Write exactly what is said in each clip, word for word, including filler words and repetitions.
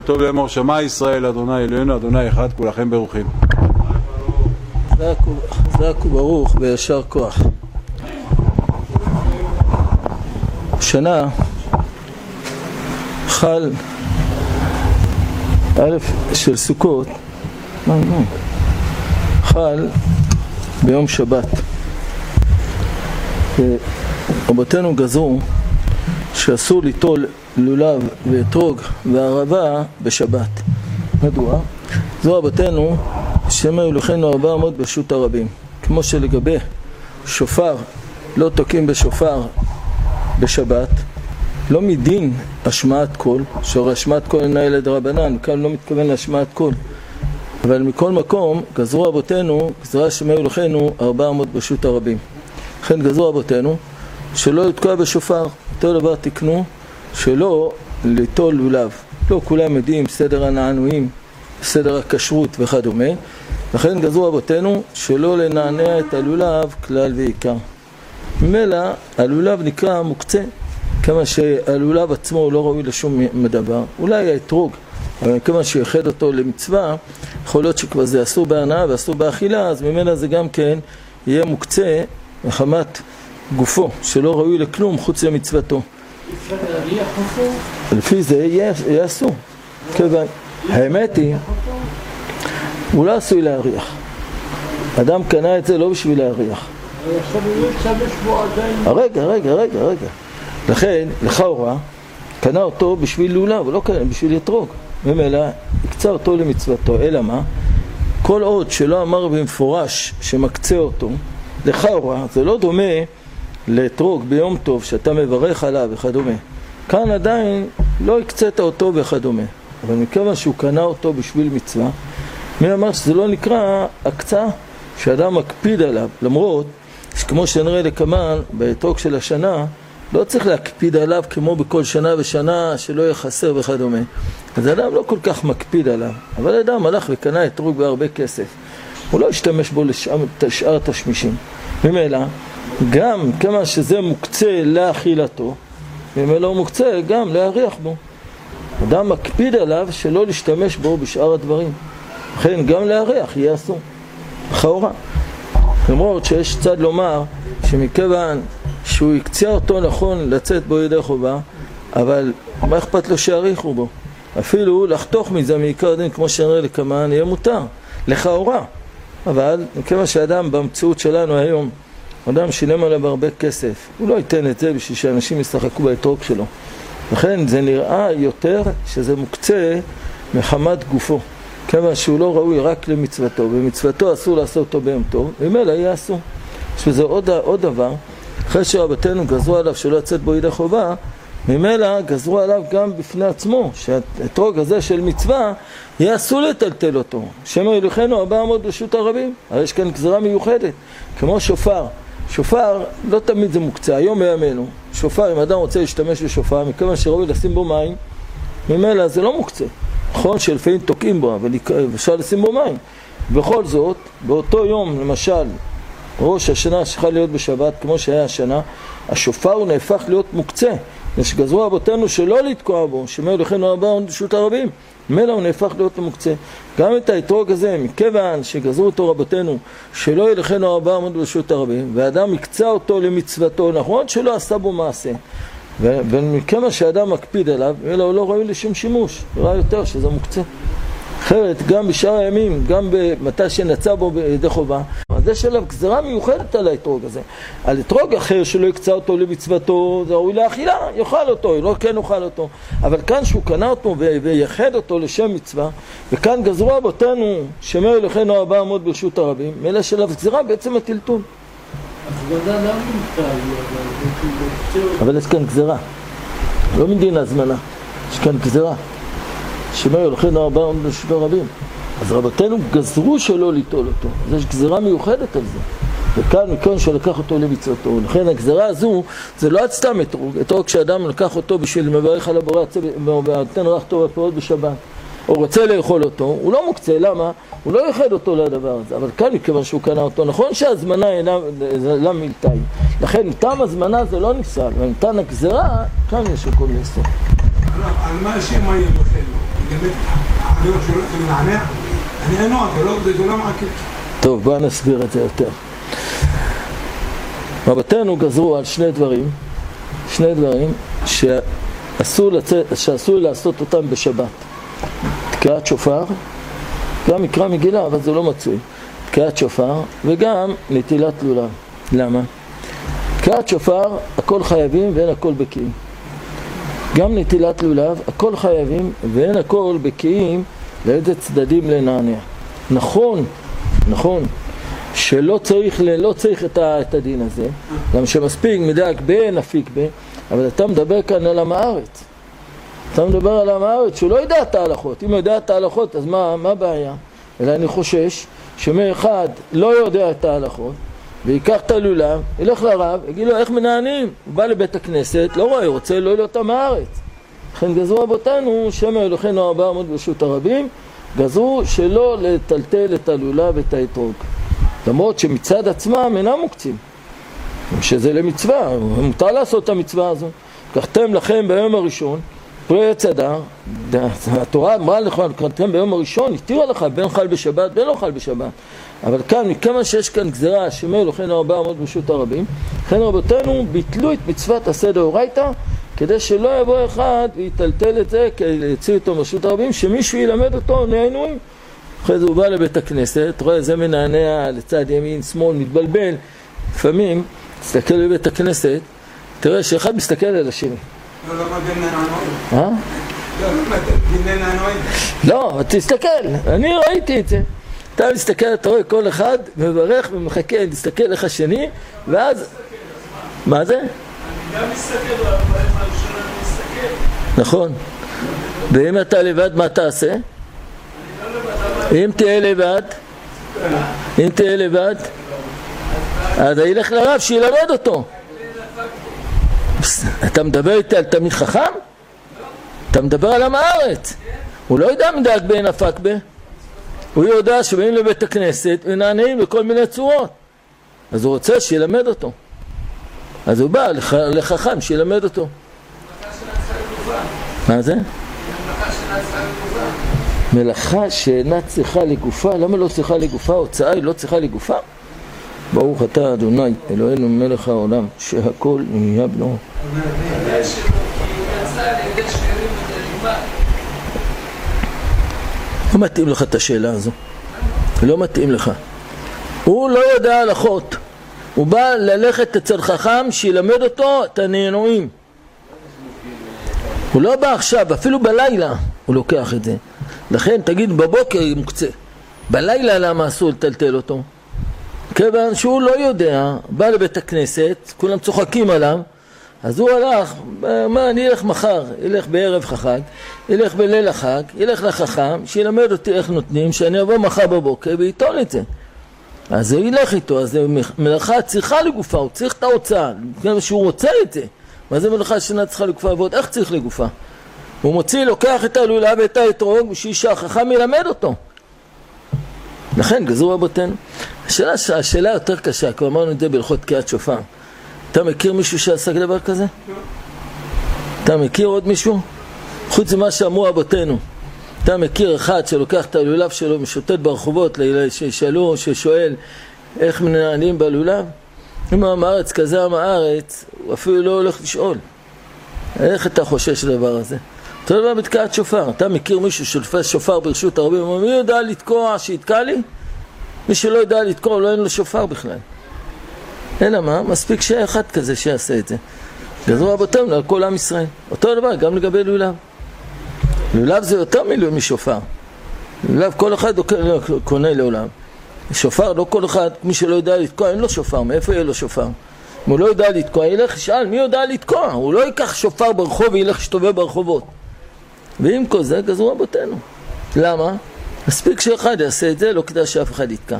טוב לאמור שמע ישראל, אדוני אלוהינו, אדוני אחד, כולכם ברוכים. חזק וברוך וישר כוח. שנה חל א' של סוכות חל ביום שבת. רבותינו גזרו שאסור ליטול לולב ואתרוג וערבה בשבת. מדוע? זו רבותינו שמא יולכנו ארבע מאות ברשות הרבים. כמו שלגבי שופר לא תוקעים בשופר בשבת, לא מדין השמעת קול, שהרי השמעת קול אינה ילד רבנן, כאן לא מתכוון להשמעת קול, אבל מכל מקום גזרו רבותינו גזרה שמא יולכנו ארבע מאות ברשות הרבים. לכן גזרו רבותינו שלא לתקוע בשופר. אותו דבר תקנו שלא ליטול לולב. לא כולם יודעים סדר הנענועים, סדר הכשרות וכדומה. לכן גזרו רבותינו שלא לנענע את הלולב כלל ועיקר. ממילא הלולב נקרא מוקצה, כמה שהלולב עצמו לא ראוי לשום מדבר. אולי האתרוג, אבל כמה שיחד אותו למצווה, יכול להיות שכבר זה אסור בהנאה ואסור באכילה, אז ממילא זה גם כן יהיה מוקצה מחמת גופו, שלא ראוי לכלום חוץ למצוותו. לפי זה יהיה אסור. האמת היא, הוא לא עשוי להריח. אדם קנה את זה לא בשביל להריח. רגע, רגע, רגע, רגע. לכן, לכאורה, קנה אותו בשביל לולב, הוא לא קנה, בשביל אתרוג. ממילא, הקצה אותו למצוותו. אלא מה? כל עוד שלא אמר במפורש שמקצה אותו, לכאורה, זה לא דומה לאתרוג ביום טוב שאתה מברך עליו וכדומה. כאן עדיין לא הקצת אותו וכדומה. אבל מכיוון שהוא קנה אותו בשביל מצווה, מי אמר שזה לא נקרא הקצה שאדם מקפיד עליו, למרות שכמו שנראה לקמן באתרוג של השנה, לא צריך להקפיד עליו כמו בכל שנה ושנה שלא יהיה חסר וכדומה. אז אדם לא כל כך מקפיד עליו, אבל אדם הלך וקנה אתרוג בהרבה כסף, הוא לא ישתמש בו לשאר תשמישים. ממילא, גם כמה שזה מוקצה לאכילתו, ממילא הוא מוקצה גם להריח בו. אדם מקפיד עליו שלא להשתמש בו בשאר הדברים. לכן גם להריח יהיה אסור. לכאורה. למרות שיש צד לומר שמכיוון שהוא יקצה אותו נכון לצאת בו ידי חובה, אבל מה אכפת לו שיריחו בו? אפילו לחתוך מזה מעיקר דין כמו שנראה לכמן יהיה מותר. לכאורה. אבל מכיוון שאדם במציאות שלנו היום, אדם שילם עליו הרבה כסף, הוא לא ייתן את זה בשביל שאנשים ישחקו באתרוג שלו. לכן זה נראה יותר שזה מוקצה מחמת גופו, כיוון שהוא לא ראוי רק למצוותו, ומצוותו אסור לעשות אותו ביום טוב, ומילא יהיה אסור. שזה עוד, עוד דבר, אחרי שרבתנו גזרו עליו שלא יצאת בו ידי חובה, ממילא גזרו עליו גם בפני עצמו, שהאתרוג הזה של מצווה יהיה אסור לטלטל אותו. שמא יולכנו ארבע מאות ברשות הרבים. הרי יש כאן גזרה מיוחדת, כמו שופר. שופר לא תמיד זה מוקצה, היום בימינו שופר, אם אדם רוצה להשתמש בשופר, מכיוון שראוי לשים בו מים, ממילא זה לא מוקצה. נכון שלפעמים תוקעים בו, אבל אפשר לשים בו מים. בכל זאת, באותו יום, למשל, ראש השנה שחל להיות בשבת, כמו שהיה השנה, השופר הוא נהפך להיות מוקצה. יש גזרו רבותינו שלא לתקוע בו, שמא יולכנו ארבע מאות ברשות הרבים, ממילא הוא נהפך להיות מוקצה. גם את האתרוג הזה, מכיוון שגזרו אותו רבותינו שלא יולכנו ארבע מאות ברשות הרבים, ואדם יקצה אותו למצוותו, נכון שלא עשה בו מעשה, ומכיוון שאדם מקפיד עליו, ממילא הוא לא ראוי לשום שימוש, ראה יותר שזה מוקצה. אחרת, גם בשאר הימים, גם במתי שנצא בו בידי חובה, אז יש עליו גזרה מיוחדת על האתרוג הזה. על אתרוג אחר שלא יקצה אותו למצוותו, זה ראוי לאכילה, יאכל אותו, לא כן יאכל אותו. אבל כאן שהוא קנה אותו ויחד אותו לשם מצווה, וכאן גזרו רבותינו שמא יולכנו ארבע מאות ברשות הרבים, מילא שלו גזרה בעצם הטלטול. אבל יש כאן גזרה, לא מדין הזמנה, יש כאן גזרה. שמא יולכנו ארבע מאות ברשות הרבים. אז רבותינו גזרו שלא ליטול אותו. אז יש גזרה מיוחדת על זה. וכאן מכאן שלקח אותו למצוותו. לכן הגזרה הזו, זה לא עד סתם אתרוג. אתרוג כשאדם לקח אותו בשביל מברך על הבורא ונותן ריח טוב ופירות בשבת, או רוצה לאכול אותו, הוא לא מוקצה. למה? הוא לא ייחד אותו לדבר הזה. אבל כאן מכיוון שהוא קנה אותו, נכון שהזמנה אינה מילתאי. לכן ניתן הזמנה זה לא נפסל, וניתן הגזרה, כאן יש הכל לעשות. על מה שמא יולכנו? באמת, הלב שלו זה מנענע, אני אנו, זה לא מעקב. טוב, בואו נסביר את זה יותר. רבותינו גזרו על שני דברים, שני דברים שאסור לצאת, שאסור לעשות אותם בשבת. תקיעת שופר, גם מקרא מגילה, אבל זה לא מצוי. תקיעת שופר וגם נטילת לולב. למה? תקיעת שופר, הכל חייבים ואין הכל בקיאים. גם נטילת לולב, הכל חייבים ואין הכל בקיאים לאיזה צדדים לנענע. נכון, נכון, שלא צריך, לא צריך את, ה, את הדין הזה, למה שמספיק מדייק בין אפיק בין, אבל אתה מדבר כאן על עם הארץ. אתה מדבר על עם הארץ שהוא לא יודע את ההלכות. אם הוא יודע את ההלכות, אז מה, מה הבעיה? אלא אני חושש שמאחד לא יודע את ההלכות, ויקח את הלולב, ילך לרב, יגיד לו איך מנענים. הוא בא לבית הכנסת, לא רואה, רוצה לא להיות עם הארץ. לכן גזרו רבותינו, שם אלוהינו ארבע מאות ברשות הרבים, גזרו שלא לטלטל את הלולב ואת האתרוג. למרות שמצד עצמם אינם מוקצים. שזה למצווה, מותר לעשות את המצווה הזו. קחתם לכם ביום הראשון, פרי עץ הדר, התורה אמרה לכם, קחתם ביום הראשון, התירה לך בין חל בשבת, בין לא חל בשבת. אבל כאן, מכמה שיש כאן גזרה, שמי אלוהינו ארבע מאות ברשות הרבים, לכן רבותינו ביטלו את מצוות עשה דאורייתא, כדי שלא יבוא אחד ויטלטל את זה, כי יציעו אותו ברשות הרבים, שמישהו ילמד אותו נענועים. אחרי זה הוא בא לבית הכנסת, רואה זה מנענע לצד ימין, שמאל, מתבלבל. לפעמים, תסתכל בבית הכנסת, תראה שאחד מסתכל על השני. לא, לא מגן נענועים. אה? לא, לא מגן נענועים. לא, תסתכל, אני ראיתי את זה. אתה מסתכל, אתה רואה כל אחד מברך ומחכה, תסתכל איך השני, ואז... מה זה? אני גם מסתכל, אבל מה ראשון אני מסתכל. נכון. ואם אתה לבד, מה תעשה? אם תהיה לבד, אם תהיה לבד, אז ילך לרב שילמד אותו. אתה מדבר איתי על תלמיד חכם? אתה מדבר על עם הארץ. הוא לא יודע מדייק בין הפק בה. הוא יודע שבאים לבית הכנסת ונענעים בכל מיני צורות. אז הוא רוצה שילמד אותו. אז הוא בא לחכם שילמד אותו. מה זה? מלאכה שאינה צריכה לגופה. למה לא צריכה לגופה? הוצאה היא לא צריכה לגופה. ברוך אתה אדוני אלוהינו מלך העולם שהכל נהיה בנו. לא מתאים לך את השאלה הזו. לא מתאים לך. הוא לא יודע הלכות. הוא בא ללכת אצל חכם שילמד אותו את הנענועים. הוא לא בא עכשיו, אפילו בלילה הוא לוקח את זה. לכן תגיד בבוקר היא מוקצה. בלילה למה אסור לטלטל אותו? כיוון שהוא לא יודע, בא לבית הכנסת, כולם צוחקים עליו, אז הוא הלך, מה, אני אלך מחר, ילך בערב חג, ילך בליל החג, ילך לחכם, שילמד אותי איך נותנים, שאני אבוא מחר בבוקר ויתון את זה. אז הוא ילך איתו, אז מלאכה צריכה לגופה, הוא צריך את ההוצאה, כיוון שהוא רוצה את זה. מה זה מלאכה שאינה צריכה לגופה, ועוד איך צריך לגופה? הוא מוציא, לוקח את הלולב ואת האתרוג, בשביל שהחכם ילמד אותו. לכן גזרו רבותינו. השאלה, השאלה יותר קשה, כבר אמרנו את זה בהלכות תקיעת שופר. אתה מכיר מישהו שעסק דבר כזה? אתה מכיר עוד מישהו? חוץ ממה שאמרו רבותינו. אתה מכיר אחד שלוקח את הלולב שלו, משוטט ברחובות, שישאלו, ששואל איך מנענים בלולב? אם עם הארץ כזה עם הארץ, הוא אפילו לא הולך לשאול. איך אתה חושש לדבר הזה? אתה יודע בתקיעת שופר, אתה מכיר מישהו שתופס שופר ברשות הרבים, מי יודע לתקוע שיתקע לי? מי שלא יודע לתקוע, לא אין לו שופר בכלל. אלא מה? מספיק שאחד כזה שיעשה את זה. גזרו רבותינו על כל עם ישראל. אותו דבר גם לגבי לולב. לולב זה יותר מילוי משופר. לולב כל אחד קונה לעולם. שופר לא כל אחד, מי שלא יודע לתקוע, אין לו שופר. מאיפה יהיה לו שופר? אם הוא לא יודע לתקוע, ילך שאל מי יודע לתקוע. הוא לא ייקח שופר ברחוב וילך שתובע ברחובות. ועם כל זה גזרו רבותינו. למה? מספיק שאחד יעשה את זה, לא כדאי שאף אחד יתקע.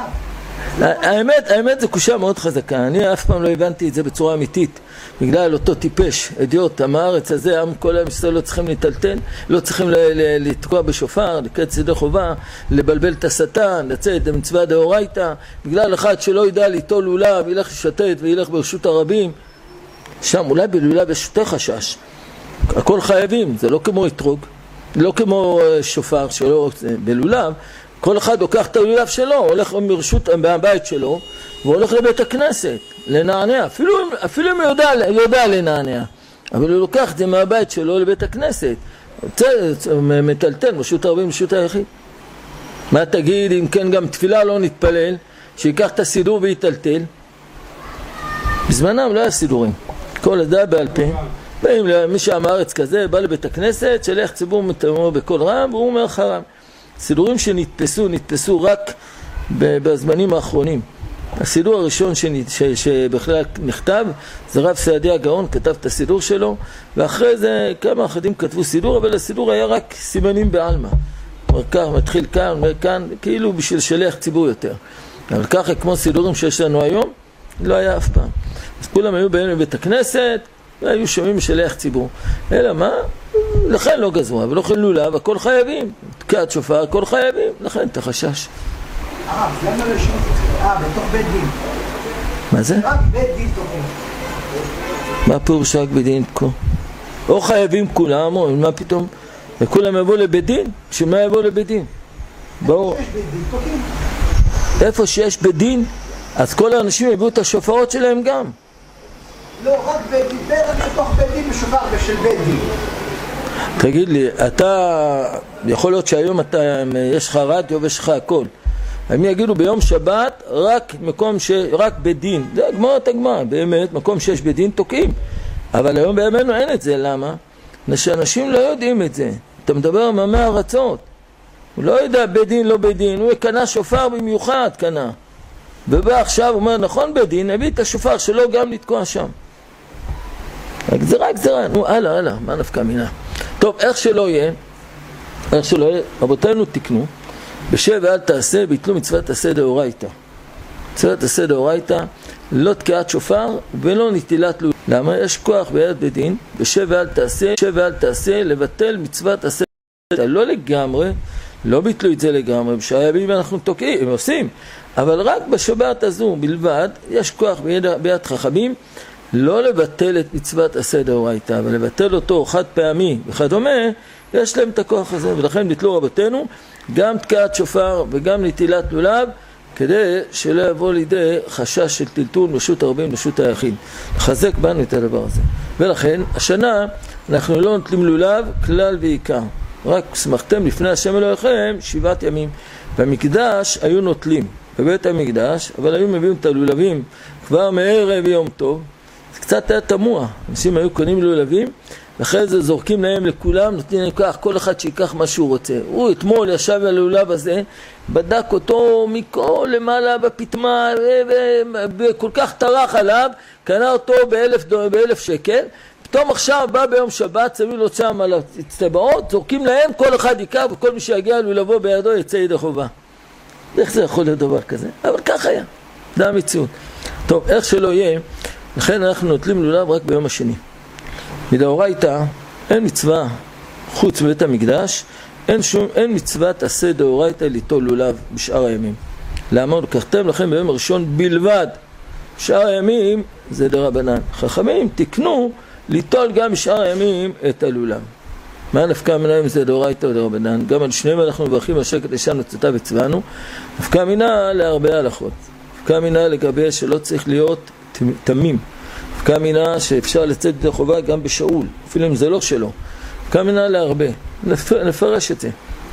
האמת, האמת זה קושה מאוד חזקה. אני אף פעם לא הבנתי את זה בצורה אמיתית. בגלל אותו טיפש, אדיוט, עם הארץ הזה, עם כל עם ישראל לא צריכים לטלטל, לא צריכים לתקוע בשופר, לקראת צדי חובה, לבלבל את השטן, לצאת למצווה דאורייתא. בגלל אחד שלא ידע ליטול לולב, ילך לשתת וילך ברשות הרבים. שם אולי בלולב יש יותר חשש. הכל חייבים, זה לא כמו אתרוג. לא כמו שופר שלו בלולב, כל אחד לוקח את הלולב שלו, הולך מרשות מהבית שלו, והולך לבית הכנסת, לנענע, אפילו, אפילו אם יודע, יודע לנענע, אבל הוא לוקח את זה מהבית שלו לבית הכנסת, מטלטל, רשות הרבים, רשות היחיד. מה תגיד אם כן גם תפילה לא נתפלל, שיקח את הסידור ויטלטל? בזמנם לא היה סידורים, כל הדעה בעל פה. באים למי שהמארץ כזה, בא לבית הכנסת, שלח ציבור מתאמו בכל רם, והוא אומר חרם. סידורים שנתפסו, נתפסו רק בזמנים האחרונים. הסידור הראשון שבכלל נכתב, זה רב סעדיה גאון, כתב את הסידור שלו, ואחרי זה כמה אחדים כתבו סידור, אבל הסידור היה רק סימנים בעלמא. אומר כך, מתחיל כאן, אומר כאן, כאילו בשביל שלח ציבור יותר. אבל ככה, כמו סידורים שיש לנו היום, לא היה אף פעם. אז כולם היו באים לבית הכנסת, והיו שומעים שלח ציבור. אלא מה? לכן לא גזרו, אבל לא כן לולב, הכל חייבים. תקיעת שופר, הכל חייבים. לכן את החשש. הרב, למה לא לשנות את זה? אה, בתוך בית דין. מה זה? רק בית דין תוקעים. מה פירוש רק בית דין תקוע? או חייבים כולם, או מה פתאום? וכולם יבואו לבית דין? שמה יבואו לבית דין? בואו. יש בית דין תוקעים. איפה שיש בית דין, אז כל האנשים יביאו את השופרות שלהם גם. לא, רק בית דין, בתוך בית דין משופר בשל בית דין. תגיד לי, אתה, יכול להיות שהיום אתה, יש לך רדיו ויש לך הכל. הם יגידו ביום שבת רק מקום ש... רק בדין. זה הגמרא את הגמרא, באמת, מקום שיש בדין תוקעים. אבל היום בימינו אין את זה, למה? שאנשים לא יודעים את זה. אתה מדבר על ממי ארצות. הוא לא יודע בדין, לא בדין. הוא קנה שופר במיוחד, קנה. ובא עכשיו, הוא אומר, נכון בדין, הביא את השופר שלו גם לתקוע שם. גזרה, גזרה. נו, הלאה, הלאה, מה נפקא מינה? טוב, איך שלא יהיה, איך שלא יהיה, רבותינו תקנו, בשב ואל תעשה, ביטלו מצוות עשה דאורייתא. מצוות עשה דאורייתא, לא תקיעת שופר ולא נטילת לולב. למה? יש כוח ביד בדין, בשב ואל תעשה, בשב ואל תעשה, לבטל מצוות עשה דאורייתא. לא לגמרי, לא ביטלו את זה לגמרי, בשעה ימים אנחנו תוקעים, הם עושים. אבל רק בשבת הזו בלבד, יש כוח ביד, ביד חכמים, לא לבטל את מצוות עשה דאורייתא, אבל לבטל אותו חד פעמי וכדומה, יש להם את הכוח הזה, ולכן ביטלו רבותינו, גם תקיעת שופר וגם נטילת לולב, כדי שלא יבוא לידי חשש של טלטול רשות הרבים רשות היחיד. לחזק בנו את הדבר הזה. ולכן, השנה אנחנו לא נוטלים לולב כלל ועיקר. רק שמחתם לפני השם אלוהיכם שבעת ימים. במקדש היו נוטלים, בבית המקדש, אבל היו מביאים את הלולבים כבר מערב יום טוב. זה קצת היה תמוה. אנשים היו קונים לולבים, ואחרי זה זורקים להם לכולם, נותנים להם כך, כל אחד שיקח מה שהוא רוצה. הוא אתמול ישב על הלולב הזה, בדק אותו מכל למעלה בפתמה, וכל כך טרח עליו, קנה אותו באלף, באלף שקל, פתאום עכשיו בא ביום שבת, שמים לו שם על הצטבעות, זורקים להם, כל אחד ייקח, וכל מי שיגיע לולבו בידו יצא ידי חובה. איך זה יכול להיות דבר כזה? אבל כך היה, זה המציאות. טוב, איך שלא יהיה, לכן אנחנו נוטלים לולב רק ביום השני. מדאורייתא אין מצווה חוץ מבית המקדש, אין, שום, אין מצוות עשה דאורייתא ליטול לולב בשאר הימים. למה? לקחתם לכם ביום הראשון בלבד. בשאר הימים זה דרבנן. חכמים תקנו ליטול גם בשאר הימים את הלולב. מה נפקא מינה אם זה דאורייתא או דרבנן? גם על שניהם אנחנו מברכים השקט ישנו צאתה וצבאנו. נפקא מינה להרבה הלכות. נפקא מינה לגבי שלא צריך להיות תמים. נפקא מינה שאפשר לצאת את החובה גם בשאול, אפילו אם זה לא שלו. נפקא מינה להרבה. נפרש את זה.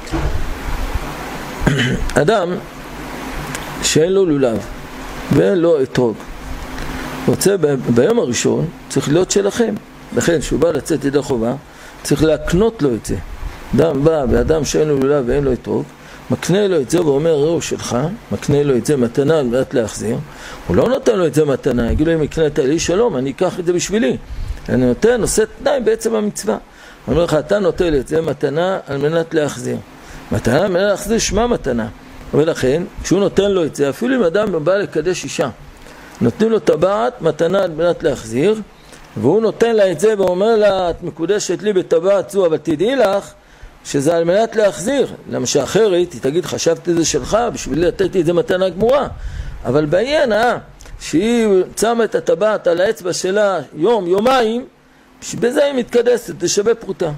אדם שאין לו לולב ואין לו אתרוג, רוצה ביום הראשון צריך להיות שלכם. לכן שהוא בא לצאת ידי חובה, צריך להקנות לו את זה. אדם בא ואדם שאין לו לולב ואין לו אתרוג, מקנה לו את זה ואומר ראו שלך, מקנה לו את זה מתנה על מנת להחזיר. הוא לא נותן לו את זה מתנה, יגיד לו אם יקנת לי שלום, אני אקח את זה בשבילי. אני נותן, עושה תנאי בעצם המצווה. אני אומר לך, אתה נותן את זה מתנה על מנת להחזיר. מתנה על מנת להחזיר שמה מתנה. ולכן, כשהוא נותן לו את זה, אפילו אם אדם בא לקדש אישה, נותנים לו טבעת מתנה על מנת להחזיר, והוא נותן לה את זה ואומר לה, את מקודשת לי בטבעת זו, אבל תדעי לך, שזה על מנת להחזיר. למה שאחרת, היא תגיד, חשבתי זה שלך, בשביל לתת את זה מתנה גמורה. אבל בעניין, אה, שהיא שמה את הטבעת על האצבע שלה יום, יומיים, בזה היא מתקדסת, זה שווה פרוטה.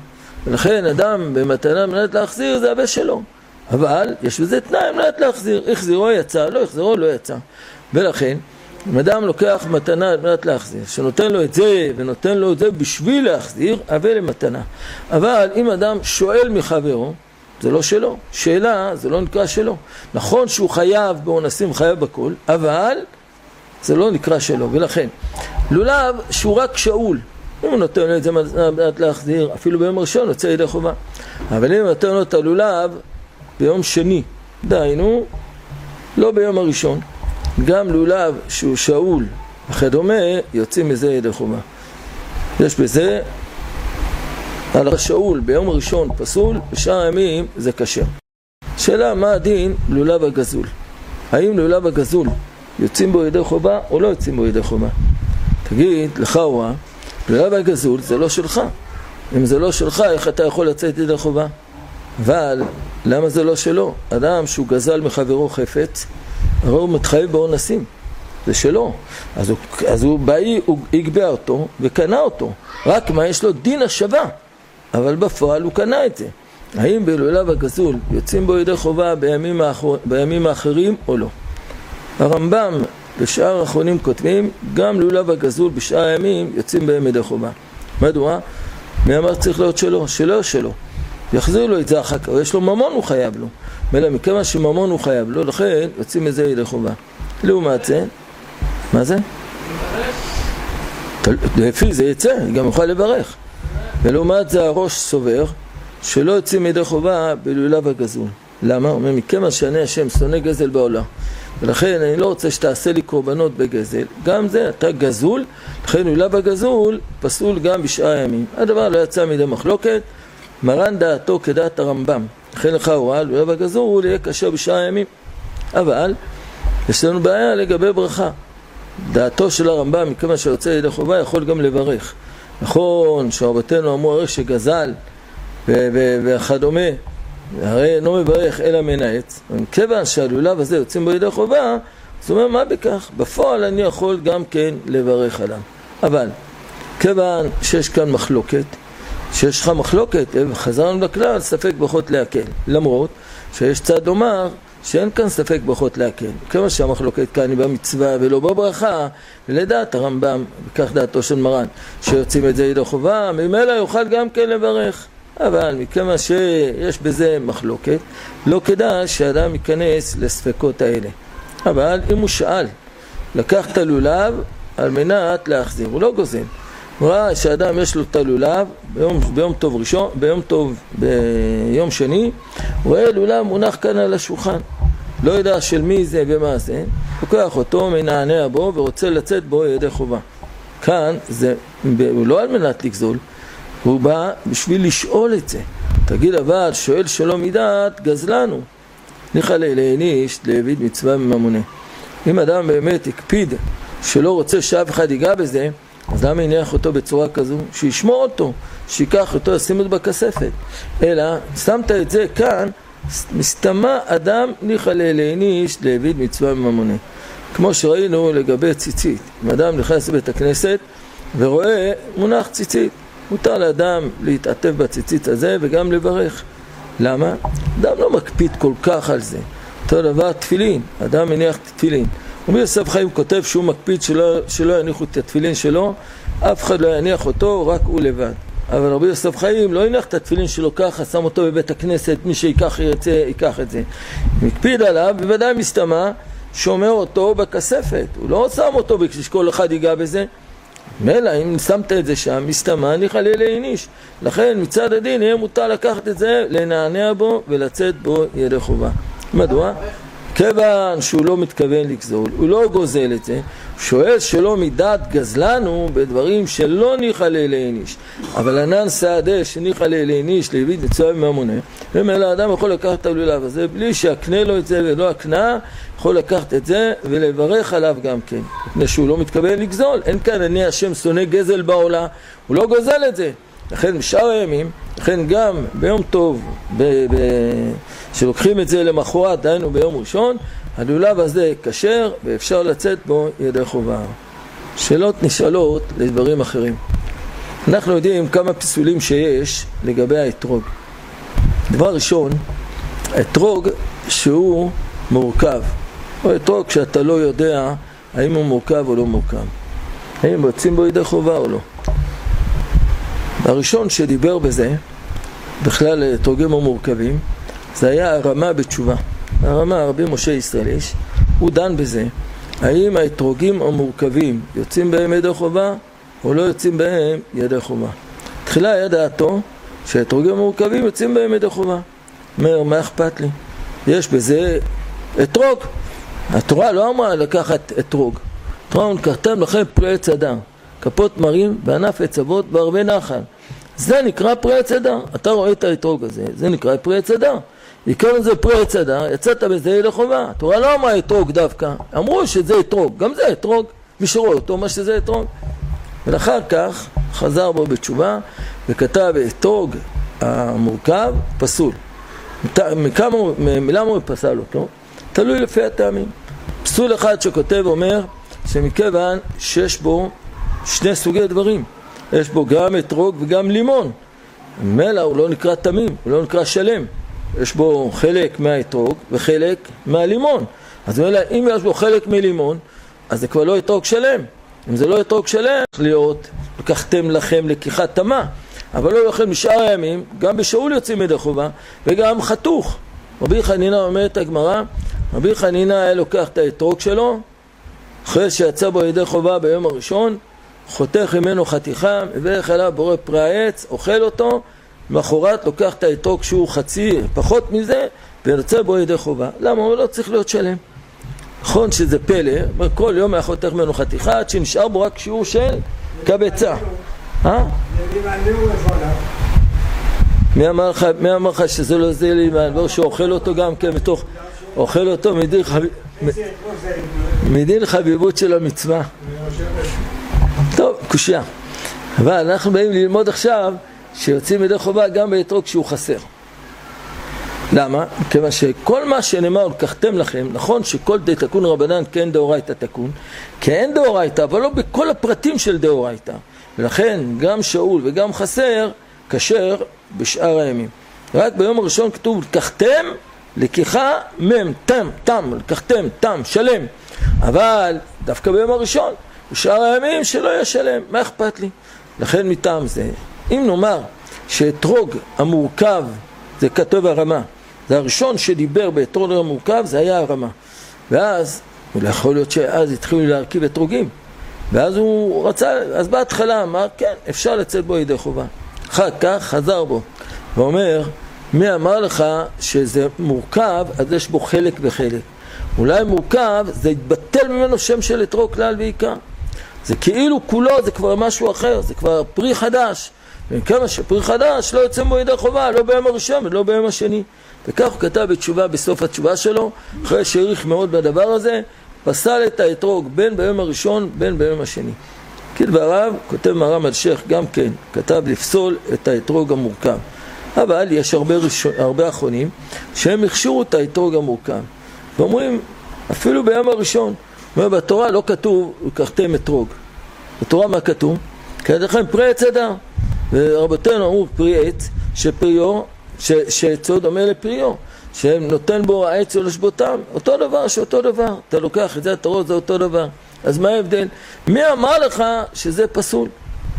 ולכן אדם במתנה מנת להחזיר זה הבא שלו. אבל יש בזה תנאי מנת להחזיר. החזירו יצא, לא החזירו לא יצא. ולכן, אם אדם לוקח מתנה מנת להחזיר, שנותן לו את זה ונותן לו את זה בשביל להחזיר, אבל למתנה. אבל אם אדם שואל מחברו, זה לא שלו. שאלה, זה לא נקרא שלו. נכון שהוא חייב באונסים, חייב בכל, אבל זה לא נקרא שלו. ולכן, לולב שהוא רק שאול, אם הוא נותן לו את זה מנת להחזיר, אפילו ביום ראשון יוצא ידי חובה. אבל אם הוא נותן לו את הלולב ביום שני, דיינו, לא ביום הראשון, גם לולב שהוא שאול וכדומה, יוצאים מזה ידי חובה. יש בזה, על השאול ביום הראשון פסול, בשאר הימים זה כשר. שאלה, מה הדין לולב הגזול? האם לולב הגזול יוצאים בו ידי חובה או לא יוצאים בו ידי חובה? תגיד, לך רואה, לולב הגזול זה לא שלך. אם זה לא שלך, איך אתה יכול לצאת ידי חובה? אבל למה זה לא שלו? אדם שהוא גזל מחברו חפץ, הרי הוא מתחייב באונסים, זה שלו. אז הוא, אז הוא באי, הוא יגבע אותו וקנה אותו. רק מה, יש לו דין השווה, אבל בפועל הוא קנה את זה. האם בלולב הגזול יוצאים בו ידי חובה בימים, האחר, בימים האחרים או לא? הרמב"ם בשאר האחרונים כותבים, גם לולב הגזול בשאר הימים יוצאים בהם ידי חובה. מדוע? מי אמר צריך להיות שלו? שלו שלו. יחזיר לו את זה אחר כך, יש לו ממון הוא חייב לו. מלא, מכמה שממון הוא חייב לו, לכן יוצאים מזה ידי חובה. לעומת זה, מה זה? לפי זה יצא, גם יוכל לברך. ולעומת זה הראש סובר, שלא יוצאים ידי חובה בלולב הגזול. למה? הוא אומר, מכמה שאני השם שונא גזל בעולם. ולכן אני לא רוצה שתעשה לי קורבנות בגזל. גם זה, אתה גזול, לכן לולב הגזול פסול גם בשאר הימים. הדבר לא יצא מידי מחלוקת, מרן דעתו כדעת הרמב"ם. לכן לך הוראה, לולב הגזול הוא יהיה כשר בשאר הימים. אבל יש לנו בעיה לגבי ברכה. דעתו של הרמב"ם, מכמה שיוצא ידי חובה, יכול גם לברך. נכון שרבותינו אמרו הרי שגזל וכדומה, הרי אינו מברך אלא מן העץ. כיוון שהלולב הזה יוצאים בו ידי חובה, זאת אומרת מה בכך? בפועל אני יכול גם כן לברך עליו. אבל כיוון שיש כאן מחלוקת, שיש לך מחלוקת, חזרנו לכלל, ספק ברכות להקל. למרות שיש צד לומר שאין כאן ספק ברכות להקל. כיוון שהמחלוקת כאן היא במצווה ולא בברכה, ולדעת הרמב"ם, וכך דעתו של מרן, שיוצאים את זה ידי חובה, ממילא יוכל גם כן לברך. אבל מכמה שיש בזה מחלוקת, לא כדאי שאדם ייכנס לספקות האלה. אבל אם הוא שאל, לקח את הלולב על מנת להחזיר, הוא לא גוזל. הוא ראה שאדם יש לו את הלולב ביום, ביום טוב ראשון, ביום טוב ביום שני, הוא רואה לולב מונח כאן על השולחן. לא יודע של מי זה ומה זה, לוקח אותו, מנענע בו ורוצה לצאת בו ידי חובה. כאן זה, הוא לא על מנת לגזול, הוא בא בשביל לשאול את זה. תגיד אבל, שואל שלא מדעת, גזלנו. ניחא להעניש לעביד מצווה מממונה. אם אדם באמת הקפיד שלא רוצה שאף אחד ייגע בזה, אז למה יניח אותו בצורה כזו? שישמור אותו, שיקח אותו, ישים אותו בכספת. אלא, שמת את זה כאן, מסתמה אדם ניחא להעניש לעביד מצווה מממונה. כמו שראינו לגבי ציצית. אם אדם נכנס לבית הכנסת ורואה מונח ציצית, מותר לאדם להתעטף בציצית הזה וגם לברך. למה? אדם לא מקפיד כל כך על זה. אותו דבר תפילין, אדם מניח תפילין. רבי יוסף חיים כותב שהוא מקפיד שלא, שלא יניחו את התפילין שלו, אף אחד לא יניח אותו, רק הוא לבד. אבל רבי יוסף חיים לא יניח את התפילין שלו ככה, שם אותו בבית הכנסת, מי שיקח ירצה, ייקח את זה. מקפיד עליו, בוודאי מסתמה, שומר אותו בכספת. הוא לא שם אותו כשכל אחד ייגע בזה. מילא, אם שמת את זה שם, מסתמה, ניחא להעניש. לכן, מצד הדין, יהיה מותר לקחת את זה, לנענע בו ולצאת בו ידי חובה. מדוע? כיוון שהוא לא מתכוון לגזול, הוא לא גוזל את זה, שואל שלא מדעת גזלנו בדברים שלא ניחא להעניש. אבל ענן סעדה שניחא להעניש לעביד מצווה מממונה, ומילא האדם יכול לקחת את הלולב הזה, בלי שיקנה לו את זה ולא הקנה, יכול לקחת את זה ולברך עליו גם כן. מפני שהוא לא מתכוון לגזול, אין כאן אני השם שונא גזל בעולה, הוא לא גוזל את זה. לכן בשאר הימים, לכן גם ביום טוב, ב- ב- שלוקחים את זה למחרת, דיינו ביום ראשון, הלולב הזה כשר ואפשר לצאת בו ידי חובה. שאלות נשאלות לדברים אחרים. אנחנו יודעים כמה פסולים שיש לגבי האתרוג. דבר ראשון, האתרוג שהוא מורכב, או אתרוג שאתה לא יודע האם הוא מורכב או לא מורכב, האם יוצאים בו ידי חובה או לא. הראשון שדיבר בזה, בכלל אתרוגים המורכבים, זה היה הרמה בתשובה. הרמה, רבי משה ישראל איש, הוא דן בזה, האם האתרוגים המורכבים יוצאים בהם ידי חובה או לא יוצאים בהם ידי חובה. תחילה היה דעתו שהאתרוגים המורכבים יוצאים בהם ידי חובה. אומר, מה אכפת לי? יש בזה אתרוג. התורה לא אמרה לקחת אתרוג. התורה אומרת, קחתם לכם פרי עץ הדר, כפות מרים בענף עץ אבות והרבה נחל. זה נקרא פרי עץ הדר. אתה רואה את האתרוג הזה, זה נקרא פרי עץ הדר. יקרא לזה פרי עץ הדר, יצאת בזה ידי חובה. התורה לא אמרה אתרוג דווקא, אמרו שזה אתרוג, גם זה אתרוג, מי שרואה אותו אומר שזה אתרוג. ולאחר כך חזר בו בתשובה וכתב אתרוג המורכב פסול. למה הוא פסל אותו? תלוי לפי הטעמים. פסול אחד שכותב אומר שמכיוון שיש בו שני סוגי דברים, יש בו גם אתרוג וגם לימון, מלא הוא לא נקרא תמים, הוא לא נקרא שלם, יש בו חלק מהאתרוג וחלק מהלימון. אז מלא, אם יש בו חלק מלימון, אז זה כבר לא אתרוג שלם. אם זה לא אתרוג שלם, להיות לקחתם לכם לקיחת תמה, אבל לא לכם משאר הימים, גם בשאול יוצאים ידי חובה וגם חתוך. רבי חנינה אומרת הגמרא, רבי חנינה היה לוקח את האתרוג שלו, אחרי שיצא בו ידי חובה ביום הראשון, חותך ממנו חתיכה, מברך עליו בורא פרי העץ, אוכל אותו, מאחורת לוקח את האתרוג שהוא חצי, פחות מזה, ויוצא בו ידי חובה. למה? הוא לא צריך להיות שלם. נכון שזה פלא, כל יום היה חותך ממנו חתיכה, עד שנשאר בו רק שיעור של קבצה. אה? מי אמר לך, מי אמר לך שזה לא זה לי, לא שאוכל אותו גם כן מתוך, אוכל אותו מדין חביב, מדין חביבות של המצווה. טוב, קושיה. אבל אנחנו באים ללמוד עכשיו שיוצאים ידי חובה גם באתרוג שהוא חסר. למה? כיוון שכל מה שנאמר לקחתם לכם, נכון שכל די תקון רבנן כן דאורייתא תקון, כי אין דאורייתא, אבל לא בכל הפרטים של דאורייתא. ולכן גם שאול וגם חסר כשר בשאר הימים. רק ביום הראשון כתוב לקחתם לקיחה מם, תם, תם, לקחתם, תם, שלם. אבל דווקא ביום הראשון, בשאר הימים שלא יהיה שלם, מה אכפת לי? לכן מטעם זה, אם נאמר שאתרוג המורכב, זה כתוב הרמה, זה הראשון שדיבר באתרוג המורכב, זה היה הרמה. ואז, אולי יכול להיות שאז התחילו להרכיב אתרוגים, ואז הוא רצה, אז בהתחלה אמר, כן, אפשר לצאת בו ידי חובה. אחר כך חזר בו, ואומר, מי אמר לך שזה מורכב, אז יש בו חלק וחלק. אולי מורכב, זה יתבטל ממנו שם של אתרוג כלל ועיקר. זה כאילו כולו, זה כבר משהו אחר, זה כבר פרי חדש. וכמה שפרי חדש לא יוצא בו ידי חובה, לא ביום הראשון ולא ביום השני. וכך הוא כתב בתשובה בסוף התשובה שלו, אחרי שהעריך מאוד בדבר הזה, פסל את האתרוג בין ביום הראשון בין ביום השני. כדבריו, כותב מרם אלשיך גם כן, כתב לפסול את האתרוג המורכב. אבל יש הרבה, ראשון, הרבה אחרונים שהם הכשירו את האתרוג המורכב. ואומרים, אפילו ביום הראשון, בתורה לא כתוב, לקחתם אתרוג. בתורה מה כתוב? כתוב לכם פרי עץ הדר. ורבותינו אמרו פרי עץ, שפריו, שעצו דומה לפריו, שנותן בו העץ או לשבותם, אותו דבר שאותו דבר. אתה לוקח את זה, אתה רואה, זה אותו דבר. אז מה ההבדל? מי אמר לך שזה פסול?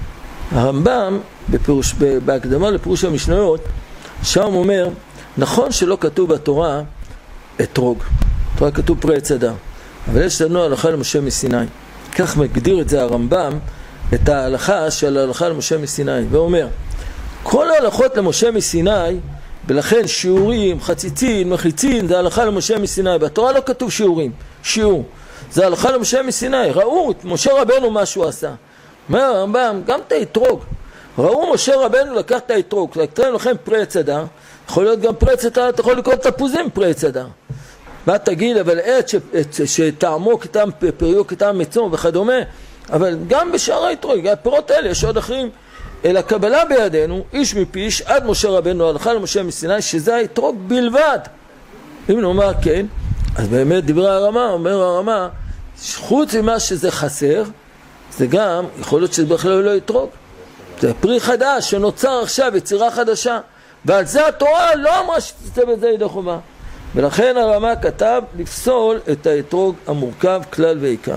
הרמב"ם, בפירוש, בהקדמה לפירוש המשניות, שם אומר, נכון שלא כתוב בתורה אתרוג. בתורה כתוב פרי עץ הדר. אבל יש לנו הלכה למשה מסיני. כך מגדיר את זה הרמב"ם, את ההלכה של ההלכה למשה מסיני. ואומר, כל ההלכות למשה מסיני, ולכן שיעורים, חציצין, מחיצין, זה הלכה למשה מסיני. בתורה לא כתוב שיעורים, שיעור. זה הלכה למשה מסיני. ראו את משה רבנו מה שהוא עשה. אומר הרמב"ם, גם את האתרוג. ראו משה רבנו לקח את האתרוג. לקחתם לכם פרי עץ הדר. יכול להיות גם פרי עץ הדר, אתה יכול לקרוא תפוזים פרי עץ הדר. מה תגיד, אבל עץ שטעמו כטעם פריו, כטעם מצום וכדומה. אבל גם בשאר האתרוג, הפירות האלה יש עוד אחרים. אלא קבלה בידינו, איש מפיש, עד משה רבנו, הלכה למשה מסיני, שזה האתרוג בלבד. אם נאמר כן, אז באמת דברי הרמה, אומר הרמה, חוץ ממה שזה חסר, זה גם, יכול להיות שזה בכלל לא אתרוג. זה פרי חדש שנוצר עכשיו, יצירה חדשה. ועל זה התורה לא אמרה שתצא בזה ידי חובה. ולכן הרמ"א כתב לפסול את האתרוג המורכב כלל ועיקר.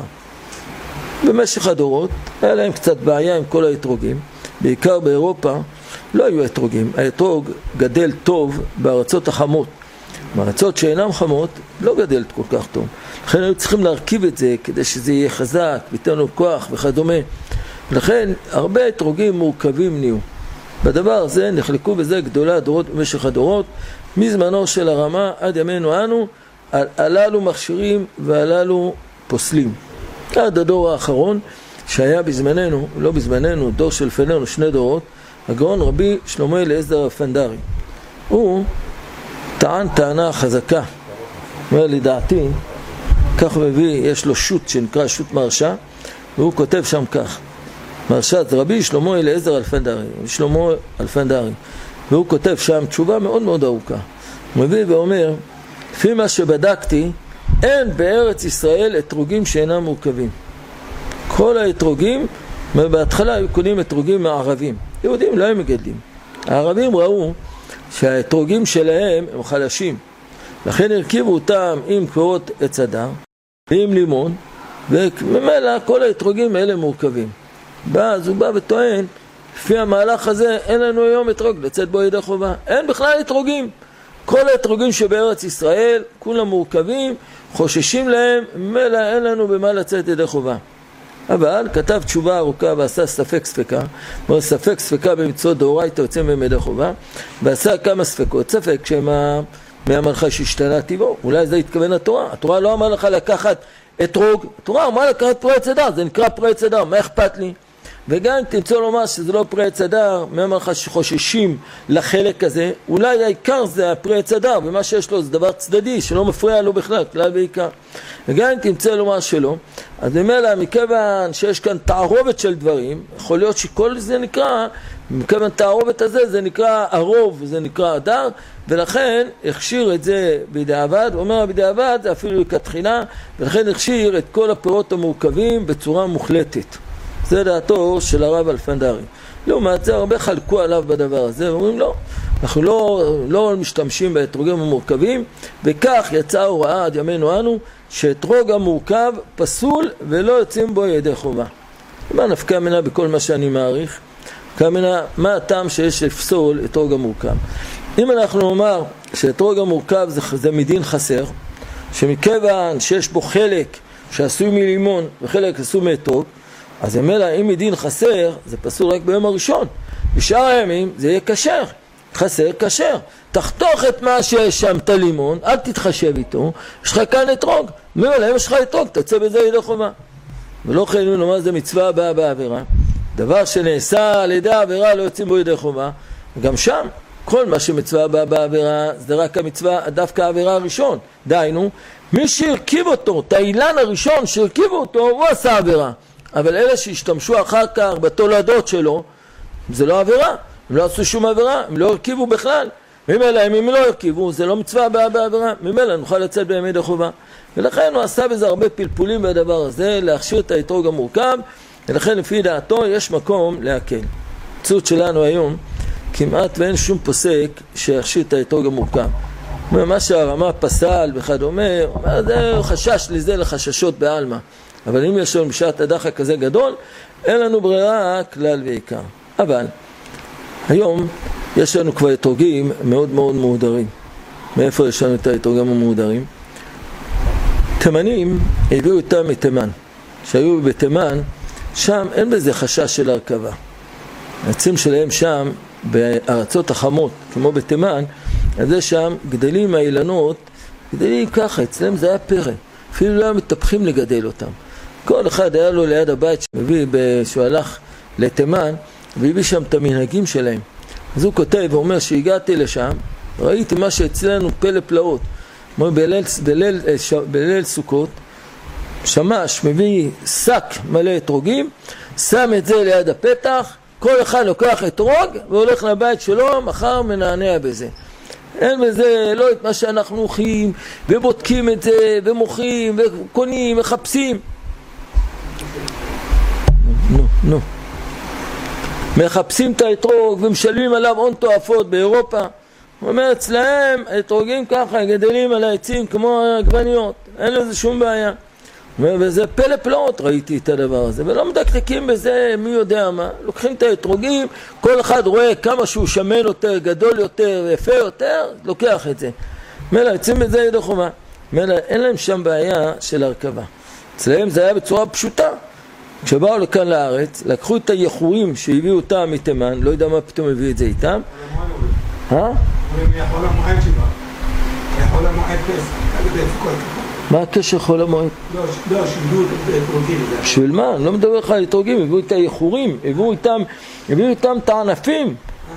במשך הדורות היה להם קצת בעיה עם כל האתרוגים. בעיקר באירופה לא היו אתרוגים. האתרוג גדל טוב בארצות החמות. בארצות שאינם חמות לא גדל כל כך טוב. לכן היו צריכים להרכיב את זה כדי שזה יהיה חזק, ויתן לו כוח וכדומה. לכן הרבה אתרוגים מורכבים נהיו. בדבר הזה נחלקו בזה גדולי הדורות במשך הדורות, מזמנו של הרמ"א עד ימינו אנו, הללו מכשירים והללו פוסלים. עד הדור האחרון שהיה בזמננו, לא בזמננו, דור של לפנינו, שני דורות, הגאון רבי שלמה אליעזר הפנדרי. הוא טען טענה חזקה. אומר לדעתי, כך מביא, יש לו שוט שנקרא שוט מרשה, והוא כותב שם כך. מרשת רבי שלמה אליעזר אלפנדרי, שלמה אלפנדרי, והוא כותב שם תשובה מאוד מאוד ארוכה. הוא מביא ואומר, לפי מה שבדקתי, אין בארץ ישראל אתרוגים שאינם מורכבים. כל האתרוגים, בהתחלה היו קונים אתרוגים מערבים. יהודים לא הם מגדלים. הערבים ראו שהאתרוגים שלהם הם חלשים. לכן הרכיבו אותם עם פירות עץ הדר ועם לימון, וממילא כל האתרוגים האלה מורכבים. אז הוא בא וטוען, לפי המהלך הזה אין לנו היום אתרוג לצאת בו ידי חובה. אין בכלל אתרוגים. כל האתרוגים שבארץ ישראל, כולם מורכבים, חוששים להם, ממילא אין לנו במה לצאת ידי חובה. אבל כתב תשובה ארוכה ועשה ספק ספקה, אומר ספק ספקה במצוות דאורייתא יוצאים מהם ידי חובה, ועשה כמה ספקות, ספק שמה מהמלכה שהשתנה טבעו, אולי זה התכוון התורה. התורה לא אמרה לך לקחת אתרוג, התורה אמרה לקחת פרי עץ הדר, זה נקרא פרי עץ הדר, מה אכפת לי? וגם אם תמצא לומר שזה לא פרי עץ הדר, מהמלכה שחוששים לחלק הזה, אולי העיקר זה הפרי עץ הדר, ומה שיש לו זה דבר צדדי, שלא מפריע לו בכלל, כלל ועיקר. וגם אם תמצא לומר שלא, אז ממילא, מכיוון שיש כאן תערובת של דברים, יכול להיות שכל זה נקרא, מכיוון תערובת הזה, זה נקרא הרוב, זה נקרא הדר, ולכן הכשיר את זה בדיעבד, אומר בדיעבד זה אפילו כתחילה, ולכן הכשיר את כל הפירות המורכבים בצורה מוחלטת. זה דעתו של הרב אלפנדרי. לעומת זה הרבה חלקו עליו בדבר הזה, ואומרים לא, אנחנו לא, לא משתמשים באתרוגים המורכבים, וכך יצאה הוראה עד ימינו אנו, שאתרוג המורכב פסול ולא יוצאים בו ידי חובה. מה נפקא מנה בכל מה שאני מעריך? כמנה, מה הטעם שיש לפסול אתרוג המורכב? אם אנחנו נאמר שאתרוג המורכב זה, זה מדין חסר, שמכיוון שיש בו חלק שעשוי מלימון וחלק עשוי מאתרוג, אז ממילא אם מדין חסר, זה פסול רק ביום הראשון. בשאר הימים זה יהיה כשר. חסר, כשר. תחתוך את מה שיש שם את הלימון, אל תתחשב איתו, יש לך כאן אתרוג. ממילא אם יש לך אתרוג, תצא בזה ידי חובה. ולא חיינו לומר זה מצווה הבאה בעבירה. דבר שנעשה על ידי העבירה לא יוצאים בו ידי חובה. וגם שם, כל מה שמצווה הבאה בעבירה, זה רק המצווה, דווקא העבירה הראשון. דיינו, מי שהרכיב אותו, את האילן הראשון שהרכיבו אותו, הוא עשה עבירה. אבל אלה שהשתמשו אחר כך בתולדות שלו, זה לא עבירה, הם לא עשו שום עבירה, הם לא הרכיבו בכלל. ממילא אם הם לא הרכיבו, זה לא מצווה הבאה בעבירה, ממילא נוכל לצאת בהם ידי חובה. ולכן הוא עשה בזה הרבה פלפולים בדבר הזה, להכשיר את האתרוג המורכב, ולכן לפי דעתו יש מקום להקל. המציאות שלנו היום, כמעט ואין שום פוסק שיכשיר את האתרוג המורכב. מה שהרמ"א פסל וכדומה, זה חשש לזה לחששות בעלמא. אבל אם יש לנו בשעת הדחק כזה גדול, אין לנו ברירה כלל ועיקר. אבל היום יש לנו כבר אתרוגים מאוד מאוד מהודרים. מאיפה יש לנו את האתרוגים המהודרים? תימנים הביאו אותם מתימן. שהיו בתימן, שם אין בזה חשש של הרכבה. העצים שלהם שם, בארצות החמות, כמו בתימן, אז זה שם גדלים האילנות, גדלים ככה, אצלם זה היה פרא. אפילו לא מתהפכים לגדל אותם. כל אחד היה לו ליד הבית שמביא, שהוא הלך לתימן, והביא שם את המנהגים שלהם. אז הוא כותב ואומר שהגעתי לשם, ראיתי מה שאצלנו פלא פלאות. בליל, בליל, בליל סוכות, שמש מביא שק מלא אתרוגים, שם את זה ליד הפתח, כל אחד לוקח אתרוג והולך לבית שלו, מחר מנענע בזה. אין בזה לא את מה שאנחנו אוכלים, ובודקים את זה, ומוכרים, וקונים, מחפשים. נו, נו. מחפשים את האתרוג ומשלמים עליו הון תועפות באירופה. הוא אומר, אצלהם האתרוגים ככה גדלים על העצים כמו עגבניות, אין לזה שום בעיה. וזה פלא פלאות, ראיתי את הדבר הזה, ולא מדקדקים בזה מי יודע מה. לוקחים את האתרוגים, כל אחד רואה כמה שהוא שמן יותר, גדול יותר, יפה יותר, לוקח את זה. מלא, יוצאים בזה ידי חומה. מלא, אין להם שם בעיה של הרכבה. אצלהם זה היה בצורה פשוטה. כשבאו לכאן לארץ, לקחו את היחורים שהביאו אותם מתימן, לא יודע מה פתאום הביא את זה איתם. אה? אומרים יכול המועד שבא. יכול המועד פסח. מה הקשר חול המועד? לא, לא, שימדו את האתרוגים. בשביל מה? אני לא מדבר לך על אתרוגים, הביאו את היחורים, הביאו איתם, הביאו איתם את הענפים.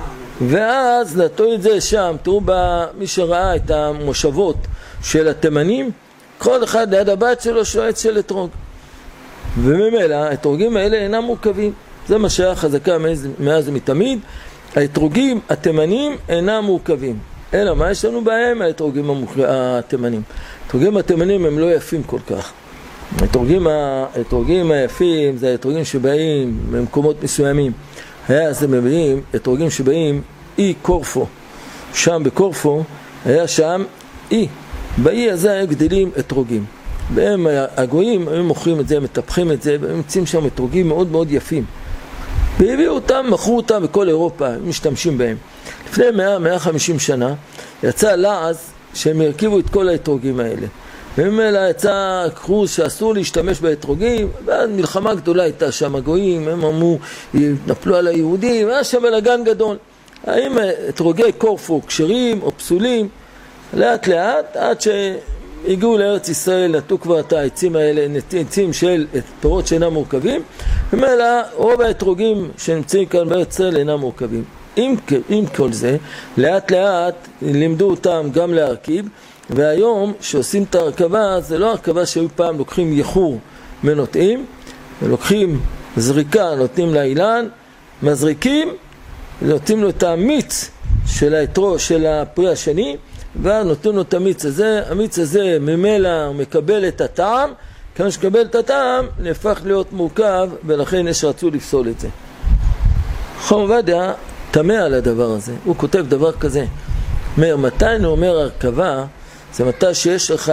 ואז נתנו את זה שם, תראו מי שראה את המושבות של התימנים, כל אחד ליד הבית שלו שועץ של אתרוג. וממילא, האתרוגים האלה אינם מורכבים. זה מה שהיה חזקה מאז, מאז ומתמיד. האתרוגים התימנים אינם מורכבים. אלא מה יש לנו בהם? האתרוגים התימנים. האתרוגים התימנים הם לא יפים כל כך. האתרוגים, האתרוגים היפים זה האתרוגים שבאים במקומות מסוימים. היה אז הם מביאים אתרוגים שבאים אי קורפו. שם בקורפו היה שם אי. באי הזה היה גדלים אתרוגים. והם הגויים, הם מוכרים את זה, מטפחים את זה, והם יוצאים שם אתרוגים מאוד מאוד יפים. והביאו אותם, מכרו אותם בכל אירופה, הם משתמשים בהם. לפני מאה, מאה וחמישים שנה, יצא לעז שהם הרכיבו את כל האתרוגים האלה. וממילא יצא קרוז שאסור להשתמש באתרוגים, ואז מלחמה גדולה הייתה שם, הגויים, הם אמרו, נפלו על היהודים, היה שם בלגן גדול. האם אתרוגי קורפו כשרים או פסולים? לאט לאט, עד שהגיעו לארץ ישראל, נטו כבר את העצים האלה, עצים של פירות שאינם מורכבים, וממילא רוב האתרוגים שנמצאים כאן בארץ ישראל אינם מורכבים. עם, עם כל זה, לאט לאט לימדו אותם גם להרכיב, והיום שעושים את ההרכבה, זה לא הרכבה שהיו פעם לוקחים יחור ונוטעים, לוקחים זריקה, נותנים לאילן, מזריקים, נותנים לו את המיץ של האתרוג, של הפרי השני, ונותנים לו את המיץ הזה. המיץ הזה ממילא מקבל את הטעם, כמה שקבל את הטעם נהפך להיות מורכב, ולכן יש רצו לפסול את זה. חכם עובדיה תמה על הדבר הזה, הוא כותב דבר כזה, אומר, מתי הוא אומר הרכבה, זה מתי שיש לך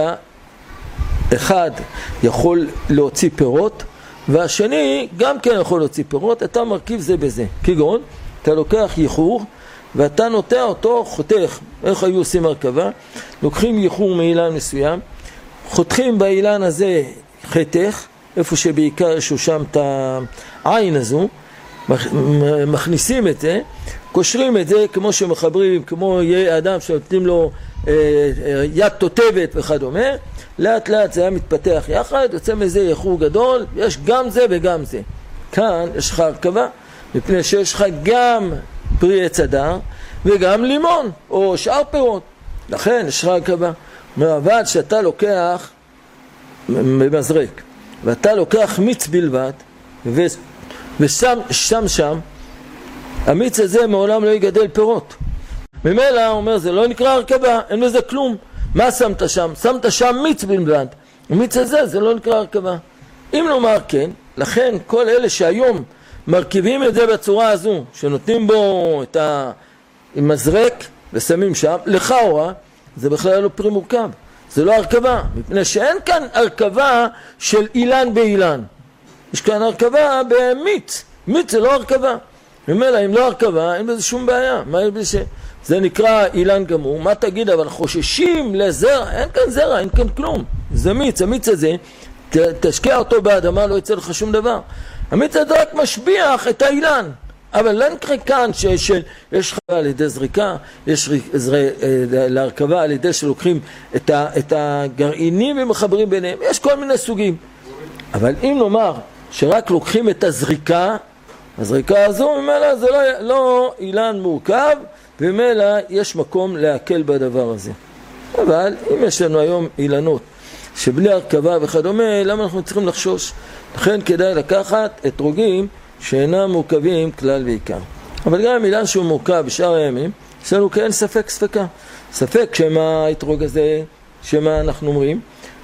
אחד יכול להוציא פירות, והשני גם כן יכול להוציא פירות, אתה מרכיב זה בזה. כגון, אתה לוקח יחור, ואתה נוטע אותו, חותך. איך היו עושים הרכבה? לוקחים יחור מאילן מסוים, חותכים באילן הזה חתך, איפה שבעיקר יש שם את העין הזו, מכניסים את זה, קושרים את זה כמו שמחברים, כמו יהיה אדם שנותנים לו אה, אה, יד תותבת וכדומה, לאט לאט זה היה מתפתח יחד, יוצא מזה יחור גדול, יש גם זה וגם זה. כאן יש לך הרכבה, מפני שיש לך גם פרי עץ הדר וגם לימון או שאר פירות, לכן יש לך הרכבה. אבל שאתה לוקח במזרק ואתה לוקח מיץ בלבד ו... ושם שם שם המיץ הזה מעולם לא יגדל פירות. ממילא הוא אומר, זה לא נקרא הרכבה, אין בזה כלום. מה שמת שם? שמת שם מיץ בלבד. המיץ הזה זה לא נקרא הרכבה. אם נאמר כן, לכן כל אלה שהיום מרכיבים את זה בצורה הזו, שנותנים בו את המזרק ושמים שם, לכאורה זה בכלל לא פרי מורכב, זה לא הרכבה, מפני שאין כאן הרכבה של אילן באילן, יש כאן הרכבה במיץ. מיץ זה לא הרכבה. ממילא אם לא הרכבה אין בזה שום בעיה. מה יש בזה? זה נקרא אילן גמור. מה תגיד? אבל חוששים לזרע, אין כאן זרע, אין כאן כלום, זה מיץ. המיץ הזה תשקיע אותו באדמה, לא יצא לך שום דבר. המיץ הזה רק משביח את האילן, אבל לא נקרא כאן שיש יש חווה על ידי זריקה, יש זר, להרכבה על ידי שלוקחים את, ה, את הגרעינים ומחברים ביניהם, יש כל מיני סוגים. אבל אם נאמר שרק לוקחים את הזריקה, הזריקה הזו ממילא זה לא, לא אילן מורכב, וממילא יש מקום להקל בדבר הזה. אבל אם יש לנו היום אילנות שבלי הרכבה וכדומה, למה אנחנו צריכים לחשוש? לכן כדאי לקחת אתרוגים שאינם מורכבים כלל ועיקר. אבל גם אילן שהוא מורכב בשאר הימים, יש לנו כאין ספק ספקה. ספק שמה האתרוג הזה שמה אנחנו אומרים?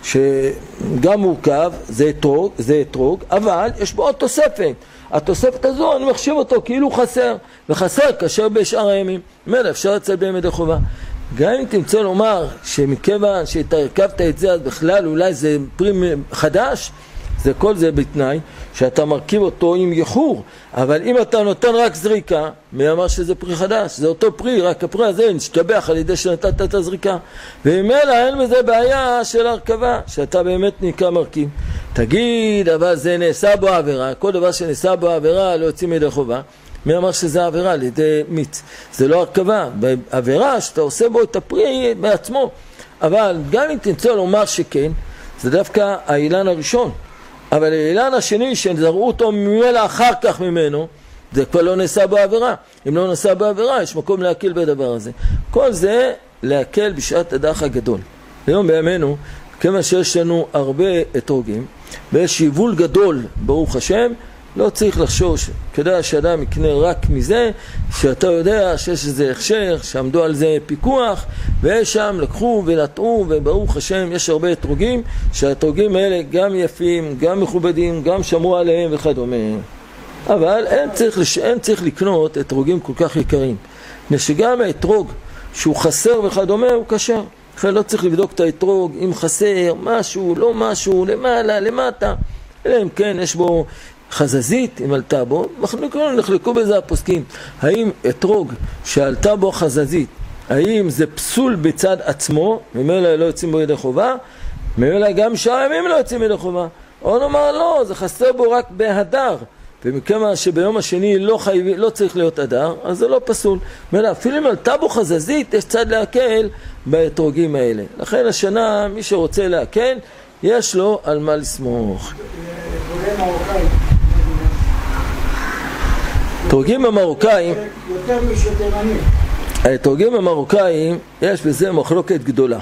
שגם מורכב, זה אתרוג, זה אתרוג, אבל יש בו עוד תוספת. התוספת הזו, אני מחשיב אותו כאילו חסר, וחסר כאשר בשאר הימים. מלא, אפשר לצאת בהם ידי חובה. גם אם תמצא לומר שמכיוון שהתרכבת את זה, אז בכלל אולי זה פרי חדש, זה כל זה בתנאי שאתה מרכיב אותו עם יחור. אבל אם אתה נותן רק זריקה, מי אמר שזה פרי חדש? זה אותו פרי, רק הפרי הזה נשתבח על ידי שנתת את הזריקה. וממילא אין בזה בעיה של הרכבה, שאתה באמת נקרא מרכיב. תגיד, אבל זה נעשה בו עבירה, כל דבר שנעשה בו עבירה לא יוצאים ידי חובה. מי אמר שזה עבירה? על ידי מיץ. זה לא הרכבה, בעבירה שאתה עושה בו את הפרי בעצמו. אבל גם אם תמצא לומר שכן, זה דווקא האילן הראשון. אבל האילן השני שזרעו אותו ממילא אחר כך ממנו, זה כבר לא נעשה בעבירה. אם לא נעשה בעבירה, יש מקום להקל בדבר הזה. כל זה להקל בשעת הדח הגדול. היום בימינו, כמה שיש לנו הרבה אתרוגים, ויש יבול גדול, ברוך השם, לא צריך לחשוש, כדאי שאדם יקנה רק מזה, שאתה יודע שיש איזה הכשר, שעמדו על זה פיקוח, ויש שם לקחו ולטעו, וברוך השם יש הרבה אתרוגים, שהאתרוגים האלה גם יפים, גם מכובדים, גם שמרו עליהם וכדומה. אבל אין צריך, לש... אין צריך לקנות אתרוגים כל כך יקרים. שגם האתרוג שהוא חסר וכדומה הוא כשר. לכן לא צריך לבדוק את האתרוג אם חסר, משהו, לא משהו, למעלה, למטה. אלא אם כן יש בו חזזית, אם עלתה בו, נחלקו בזה הפוסקים. האם אתרוג שעלתה בו חזזית, האם זה פסול בצד עצמו, ממילא לא יוצאים בו ידי חובה, ממילא גם שאר ימים לא יוצאים ידי חובה. או נאמר לא, זה חסר בו רק בהדר, ומכמה שביום השני לא, חייב, לא צריך להיות הדר, אז זה לא פסול. ממילא אפילו אם עלתה בו חזזית, יש צד להקל באתרוגים האלה. לכן השנה, מי שרוצה להקל, יש לו על מה לסמוך. תורגים המרוקאים, יותר משתימנים. התורגים המרוקאים, יש בזה מחלוקת גדולה.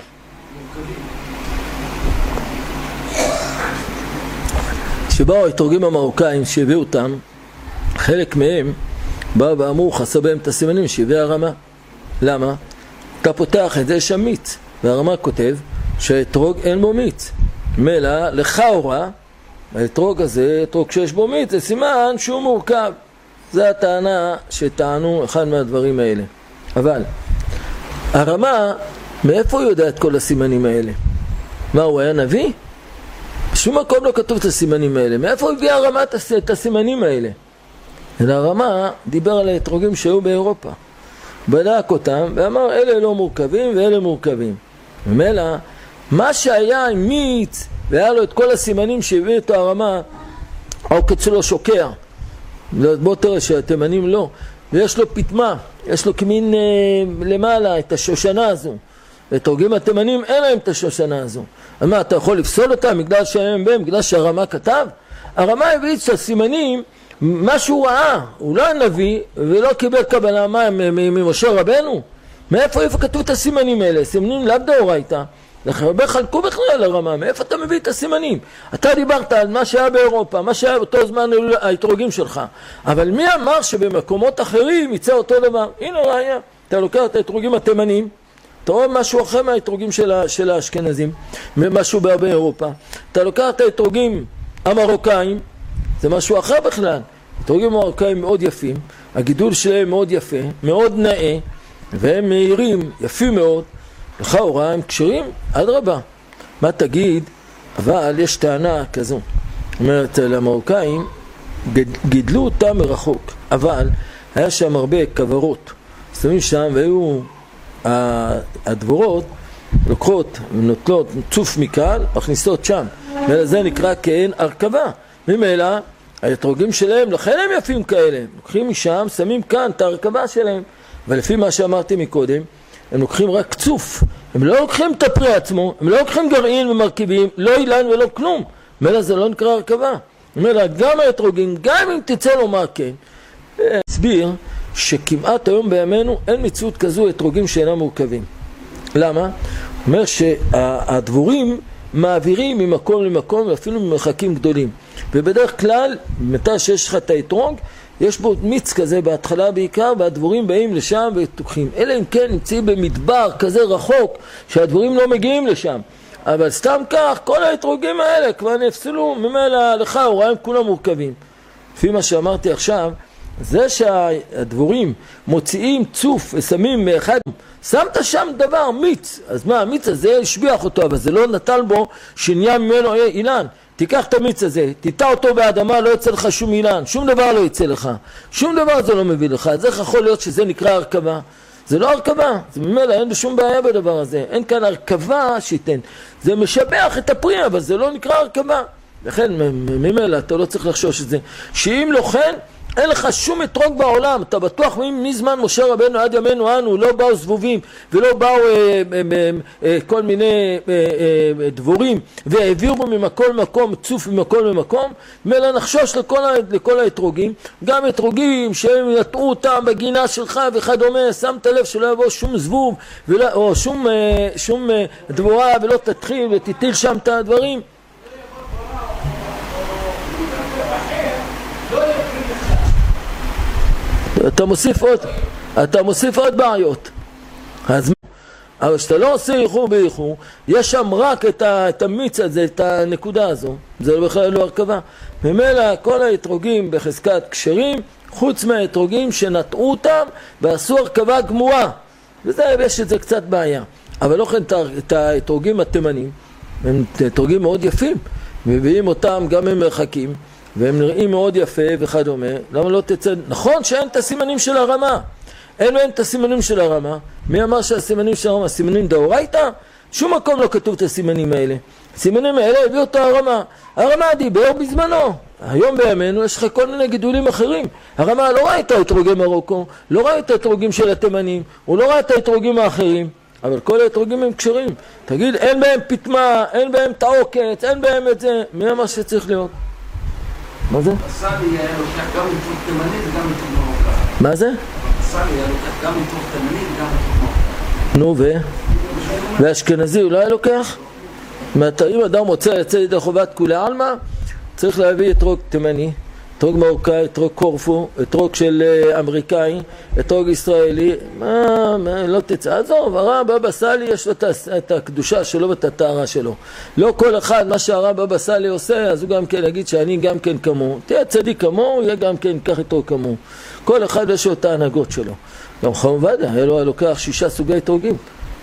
שבאו התורגים המרוקאים שהביאו אותם, חלק מהם באו ואמרו חסר בהם את הסימנים שהביא הרמה. למה? אתה פותח את זה שם מיץ, והרמה כותב שהאתרוג אין בו מיץ. מלא לכאורה, האתרוג הזה, אתרוג שיש בו מיץ, זה סימן שהוא מורכב. זה הטענה שטענו אחד מהדברים האלה. אבל הרמה, מאיפה הוא יודע את כל הסימנים האלה? מה, הוא היה נביא? בשום מקום לא כתוב את הסימנים האלה. מאיפה הוא הביא הרמה את הסימנים האלה? אלא הרמה דיבר על האתרוגים שהיו באירופה. בדק אותם ואמר אלה לא מורכבים ואלה מורכבים. ומילא, מה שהיה עם מיץ והיה לו את כל הסימנים שהביא את הרמה, העוקץ שלו שוקע. בוא תראה שהתימנים לא. ויש לו פתמה, יש לו כמין אה, למעלה את השושנה הזו. ותורגים התימנים אין להם את השושנה הזו. אז מה, אתה יכול לפסול אותם בגלל שהם בהם, בגלל שהרמה כתב? הרמה הביא את הסימנים, מה שהוא ראה, הוא לא הנביא ולא קיבל קבלה מה, ממשה רבנו. מאיפה איפה כתוב את הסימנים האלה? סימנים לאו דאורייתא. הרבה חלקו בכלל לרמה, מאיפה אתה מביא את הסימנים? אתה דיברת על מה שהיה באירופה, מה שהיה באותו זמן האתרוגים שלך. אבל מי אמר שבמקומות אחרים יצא אותו דבר? הנה ראיה, אתה לוקח את האתרוגים התימנים, אתה רואה משהו אחר מהאתרוגים של, של האשכנזים, משהו באירופה. אתה לוקח את האתרוגים המרוקאים, זה משהו אחר בכלל. האתרוגים המרוקאים מאוד יפים, הגידול שלהם מאוד יפה, מאוד נאה, והם מהירים, יפים מאוד, לכאורה הם קשרים, עד רבה. מה תגיד? אבל יש טענה כזו. זאת אומרת, למרוקאים גידלו אותם מרחוק, אבל היה שם הרבה כברות. שמים שם והיו הדבורות לוקחות, נוטלות צוף מכאן, מכניסות שם. וזה נקרא כאין הרכבה. ממילא, האתרוגים שלהם, לכן הם יפים כאלה. לוקחים משם, שמים כאן את ההרכבה שלהם. ולפי מה שאמרתי מקודם, הם לוקחים רק צוף, הם לא לוקחים את הפרי עצמו, הם לא לוקחים גרעין ומרכיבים, לא אילן ולא כלום. מילא זה לא נקרא הרכבה. מילא גם האתרוגים, גם אם תצא לומר כן, הסביר שכמעט היום בימינו אין מציאות כזו אתרוגים שאינם מורכבים. למה? הוא אומר שהדבורים מעבירים ממקום למקום ואפילו ממרחקים גדולים. ובדרך כלל, מתי שיש לך את האתרוג, יש בו מיץ כזה בהתחלה בעיקר, והדבורים באים לשם ותוקחים. אלא אם כן נמצאים במדבר כזה רחוק שהדבורים לא מגיעים לשם. אבל סתם כך, כל האתרוגים האלה כבר נפסלו, ממילא לך הוראה הם כולם מורכבים. לפי מה שאמרתי עכשיו, זה שהדבורים מוציאים צוף ושמים מאחד, שמת שם דבר, מיץ, אז מה, המיץ הזה השביח אותו, אבל זה לא נטל בו שנהיה ממנו אילן. תיקח את המיץ הזה, תיטע אותו באדמה, לא יצא לך שום אילן, שום דבר לא יצא לך, שום דבר זה לא מביא לך. אז איך יכול להיות שזה נקרא הרכבה? זה לא הרכבה, זה ממילא, אין בשום בעיה בדבר הזה, אין כאן הרכבה שיתן, זה משבח את הפרי, אבל זה לא נקרא הרכבה. לכן ממילא אתה לא צריך לחשוש את זה, שאם לא כן, אין לך שום אתרוג בעולם, אתה בטוח מזמן משה רבנו עד ימינו אנו, לא באו זבובים ולא באו אה, אה, אה, אה, כל מיני אה, אה, דבורים והעבירו ממקום למקום, צוף ממקום למקום, מלא נחשוש לכל, לכל האתרוגים, גם אתרוגים שהם יטעו אותם בגינה שלך וכדומה, שמת לב שלא יבוא שום זבוב ולא, או שום, אה, שום אה, דבורה ולא תתחיל ותטיל שם את הדברים. אתה מוסיף עוד, אתה מוסיף עוד בעיות. אז אבל שאתה לא עושה איחור באיחור, יש שם רק את, ה, את המיץ הזה, את הנקודה הזו, זה בכלל לא הרכבה. ממילא כל האתרוגים בחזקת כשרים, חוץ מהאתרוגים שנטעו אותם ועשו הרכבה גמורה, וזה יש את זה קצת בעיה. אבל לא כן את האתרוגים התימנים, הם אתרוגים מאוד יפים, מביאים אותם גם ממרחקים, והם נראים מאוד יפה וכדומה. למה לא תצא? נכון שאין את הסימנים של הרמה, אין להם את הסימנים של הרמה. מי אמר שהסימנים של הרמה סימנים דאורייתא? שום מקום לא כתוב את הסימנים האלה. הסימנים האלה הביאו אותו הרמה. הרמה דיבר בזמנו, היום בימינו יש לך כל מיני גידולים אחרים. הרמה לא ראה את האתרוגי מרוקו, לא ראה את האתרוגים של התימנים, הוא לא ראה את האתרוגים האחרים, אבל כל האתרוגים הם כשרים. תגיד, אין בהם פתמה, אין בהם תעוקת, אין בהם את זה. מי אמר שצריך להיות? מה זה? הסלי היה לוקח גם מתוך תימני וגם מתוך מרוקה. מה זה? הסלי היה לוקח גם מתוך תימני וגם מתוך מרוקה. נו ו? והאשכנזי אולי היה לוקח? אם אדם רוצה לצאת ידי חובת כולי עלמא, צריך להביא אתרוג תימני, אתרוג מרוקאי, אתרוג קורפו, אתרוג של אמריקאי, אתרוג ישראלי. מה, מה, לא תצא, עזוב, הרב בבא סאלי יש לו את הקדושה שלו ואת הטהרה שלו. לא כל אחד, מה שהרב בבא סאלי עושה, אז הוא גם כן יגיד שאני גם כן כמוהו. תהיה צדיק כמוהו, יהיה גם כן כך איתו כמוהו. כל אחד יש לו את ההנהגות שלו. גם חכם עובדיה, היה לו לוקח שישה סוגי אתרוגים.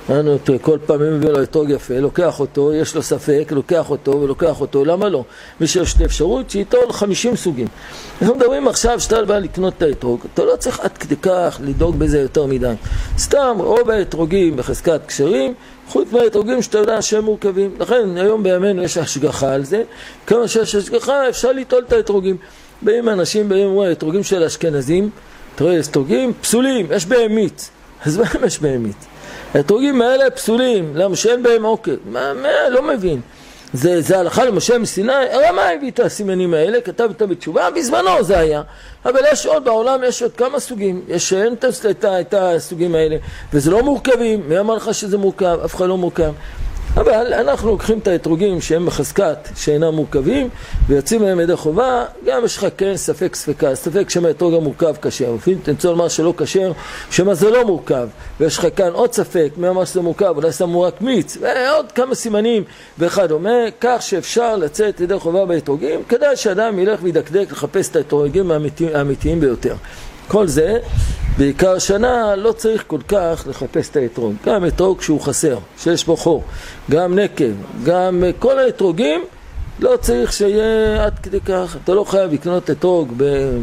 כל פעם אם מביא לו אתרוג יפה, לוקח אותו, יש לו ספק, לוקח אותו ולוקח אותו, למה לא? מי שיש לי אפשרות שיטול חמישים סוגים. אנחנו מדברים עכשיו שאתה בא לקנות את האתרוג, אתה לא צריך עד כדי כך לדאוג בזה יותר מדי. סתם רוב האתרוגים בחזקת כשרים, חוץ מהאתרוגים שאתה יודע שהם מורכבים. לכן היום בימינו יש השגחה על זה, כמה שיש השגחה אפשר ליטול את האתרוגים. באים אנשים, באים האתרוגים של אשכנזים, תראה, אתרוגים פסולים, יש בהם מיץ. אז מה יש בהם מיץ? האתרוגים האלה פסולים, למה שאין בהם עוקר? מה, מה, לא מבין. זה, זה הלכה למשה מסיני, הרמה הביא את הסימנים האלה, כתב אותם בתשובה, בזמנו זה היה. אבל יש עוד, בעולם יש עוד כמה סוגים, יש שאין את, את, את הסוגים האלה, וזה לא מורכבים. מי אמר לך שזה מורכב? אף אחד לא מורכב. אבל אנחנו לוקחים את האתרוגים שהם בחזקת שאינם מורכבים ויוצאים מהם ידי חובה. גם יש לך כן ספק ספקה, ספק שמה האתרוג המורכב קשר, לפעמים תמצוא לומר שלא קשר, שמה זה לא מורכב, ויש לך כאן עוד ספק מי אמר שזה מורכב, אולי שמו רק מיץ ועוד כמה סימנים וכדומה, כך שאפשר לצאת ידי חובה באתרוגים. כדאי שאדם ילך וידקדק לחפש את האתרוגים האמיתיים, האמיתיים ביותר. כל זה בעיקר שנה לא צריך כל כך לחפש את האתרוג. גם אתרוג שהוא חסר, שיש בו חור, גם נקב, גם כל האתרוגים לא צריך שיהיה עד כדי כך. אתה לא חייב לקנות אתרוג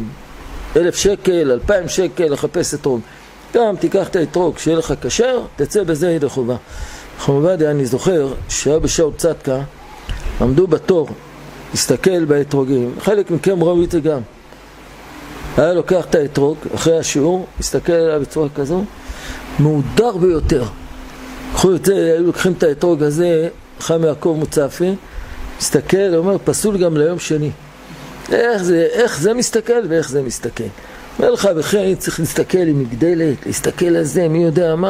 באלף שקל, אלפיים שקל לחפש אתרוג. גם תיקח את האתרוג שיהיה לך כשר, תצא בזה ידי חובה. חכם עובדיה, אני זוכר שהיה בשאול צדקה, עמדו בתור, הסתכל באתרוגים, חלק מכם ראו את זה גם. היה לוקח את האתרוג אחרי השיעור, הסתכל עליו בצורה כזו, מהודר ביותר. קחו את זה, היו לוקחים את האתרוג הזה, חם יעקב מוצפי, מסתכל, אומר, פסול גם ליום שני. איך זה, איך זה מסתכל ואיך זה מסתכל. אומר לך, בכן, צריך להסתכל עם מגדלת, להסתכל על זה, מי יודע מה.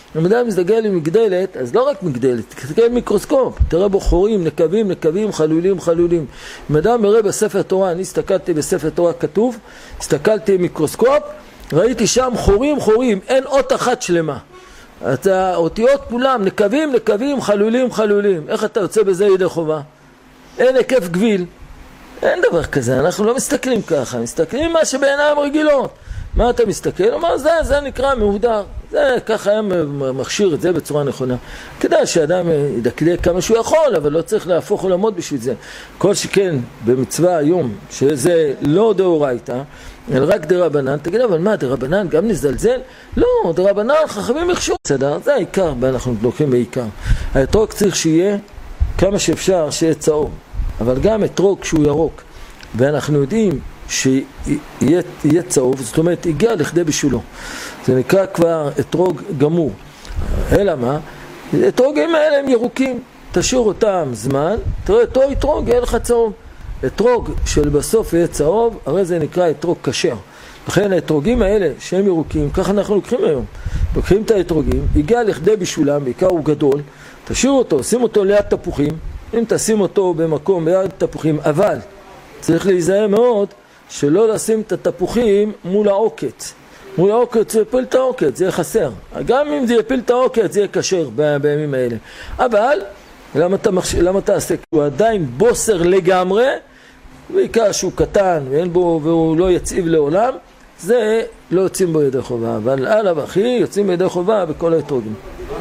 אם אדם מסתכל עם מגדלת, אז לא רק מגדלת, תסתכל עם מיקרוסקופ, תראה בו חורים, נקבים, נקבים, חלולים, חלולים. אם אדם מראה בספר תורה, אני הסתכלתי בספר תורה כתוב, הסתכלתי עם מיקרוסקופ, ראיתי שם חורים, חורים, אין אות אחת שלמה. אז האותיות כולם, נקבים, נקבים, חלולים, חלולים. איך אתה יוצא בזה ידי חובה? אין היקף גביל. אין דבר כזה, אנחנו לא מסתכלים ככה, מסתכלים מה שבעיניים רגילות. מה אתה מסתכל? אומר, זה, זה נקרא מהודר. זה, ככה היה מכשיר את זה בצורה נכונה. כדאי שאדם ידקדק כמה שהוא יכול, אבל לא צריך להפוך עולמות בשביל זה. כל שכן במצווה היום, שזה לא דאורייתא, אלא רק דרבנן, תגיד, אבל מה, דרבנן גם נזלזל? לא, דרבנן, חכמים יחשו. בסדר, זה העיקר, ואנחנו לוקחים בעיקר. האתרוג צריך שיהיה כמה שאפשר, שיהיה צהוב. אבל גם אתרוג שהוא ירוק. ואנחנו יודעים שיהיה צהוב, זאת אומרת, הגיע לכדי בשולו. זה נקרא כבר אתרוג גמור. אלא מה? אתרוגים האלה הם ירוקים. תשאיר אותם זמן, תראה, אותו אתרוג יהיה לך צהוב. אתרוג של בסוף יהיה צהוב, הרי זה נקרא אתרוג כשר. לכן האתרוגים האלה שהם ירוקים, ככה אנחנו לוקחים היום. לוקחים את האתרוגים, הגיע לכדי בשולם, בעיקר הוא גדול, תשאיר אותו, שים אותו ליד תפוחים, אם תשים אותו במקום ליד תפוחים, אבל צריך להיזהר מאוד שלא לשים את התפוחים מול העוקץ. מול העוקץ זה יפיל את העוקץ, זה יהיה חסר. גם אם זה יפיל את העוקץ זה יהיה כשר בימים האלה. אבל למה אתה, מחש... למה אתה עושה? הוא עדיין בוסר לגמרי, בעיקר שהוא קטן ואין בו, והוא לא יציב לעולם, זה לא יוצאים בו ידי חובה. אבל עליו אחי יוצאים בידי חובה בכל האתרוגים.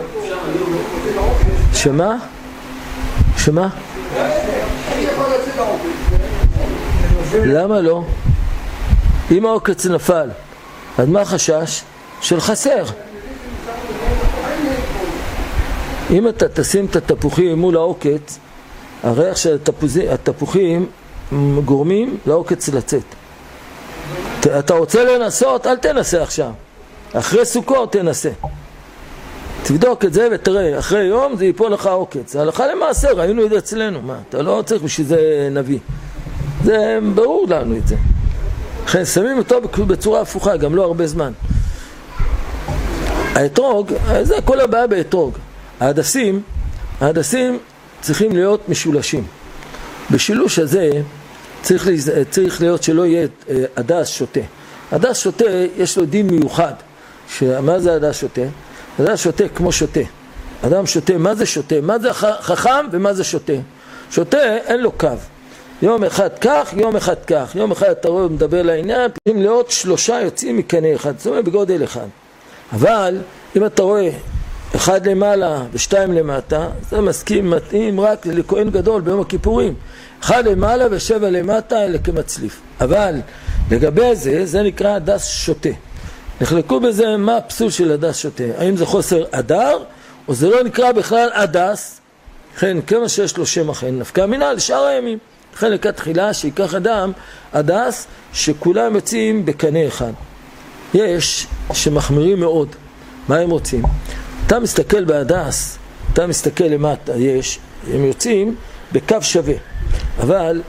שמה? שמה? למה לא? אם העוקץ נפל, אז מה החשש? של חסר. אם אתה תשים את התפוחים מול העוקץ, הריח של התפוחים גורמים לעוקץ לצאת. אתה רוצה לנסות? אל תנסה עכשיו. אחרי סוכות תנסה. תבדוק את זה ותראה, אחרי יום זה ייפול לך העוקץ. הלכה למעשה, ראינו את זה אצלנו. מה? אתה לא צריך בשביל זה נביא. זה ברור לנו את זה. לכן שמים אותו בצורה הפוכה, גם לא הרבה זמן. האתרוג, זה כל הבעיה באתרוג. ההדסים, ההדסים צריכים להיות משולשים. בשילוש הזה צריך, צריך להיות שלא יהיה הדס שוטה. הדס שוטה יש לו דין מיוחד. מה זה הדס שוטה? הדס שוטה כמו שוטה. אדם שוטה, מה זה שוטה? מה זה חכם ומה זה שוטה? שוטה אין לו קו. יום אחד כך, יום אחד כך. יום אחד אתה רואה מדבר לעניין, פתאום לעוד שלושה יוצאים מקנה אחד. זאת אומרת בגודל אחד. אבל אם אתה רואה אחד למעלה ושתיים למטה, זה מסכים מתאים רק לכהן גדול ביום הכיפורים. אחד למעלה ושבע למטה אלה כמצליף. אבל לגבי זה, זה נקרא הדס שוטה. נחלקו בזה מה הפסול של הדס שוטה. האם זה חוסר אדר, או זה לא נקרא בכלל הדס, לכן כמה שיש לו שם אחר, נפקא מינה לשאר הימים. לכן לקראת תחילה שיקח אדם הדס שכולם יוצאים בקנה אחד. יש שמחמירים מאוד. מה הם רוצים? אתה מסתכל בהדס, אתה מסתכל למטה, יש, הם יוצאים בקו שווה. אבל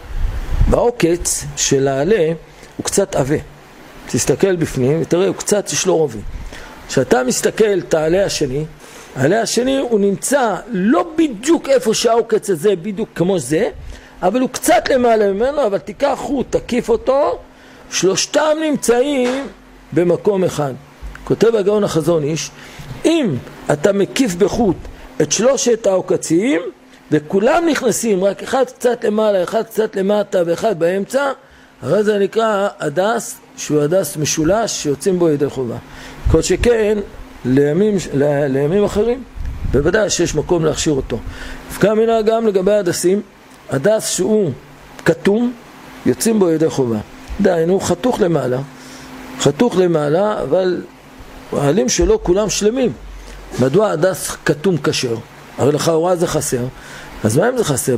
בעוקץ של העלה הוא קצת עווה. תסתכל בפנים ותראה, הוא קצת יש לו רובי. כשאתה מסתכל את העלה השני, העלה השני הוא נמצא לא בדיוק איפה שהעוקץ הזה, בדיוק כמו זה, אבל הוא קצת למעלה ממנו, אבל תיקח חוט, תקיף אותו, שלושתם נמצאים במקום אחד. כותב הגאון החזון איש, אם אתה מקיף בחוט את שלושת העוקצים, וכולם נכנסים, רק אחד קצת למעלה, אחד קצת למטה ואחד באמצע, הרי זה נקרא הדס, שהוא הדס משולש שיוצאים בו ידי חובה. כל שכן, לימים, לימים אחרים, בוודאי שיש מקום להכשיר אותו. נפקא מינה גם לגבי הדסים, הדס שהוא כתום, יוצאים בו ידי חובה. דהיינו, הוא חתוך למעלה, חתוך למעלה, אבל העלים שלו כולם שלמים. מדוע הדס כתום כשר? הרי לכאורה זה חסר. אז מה אם זה חסר?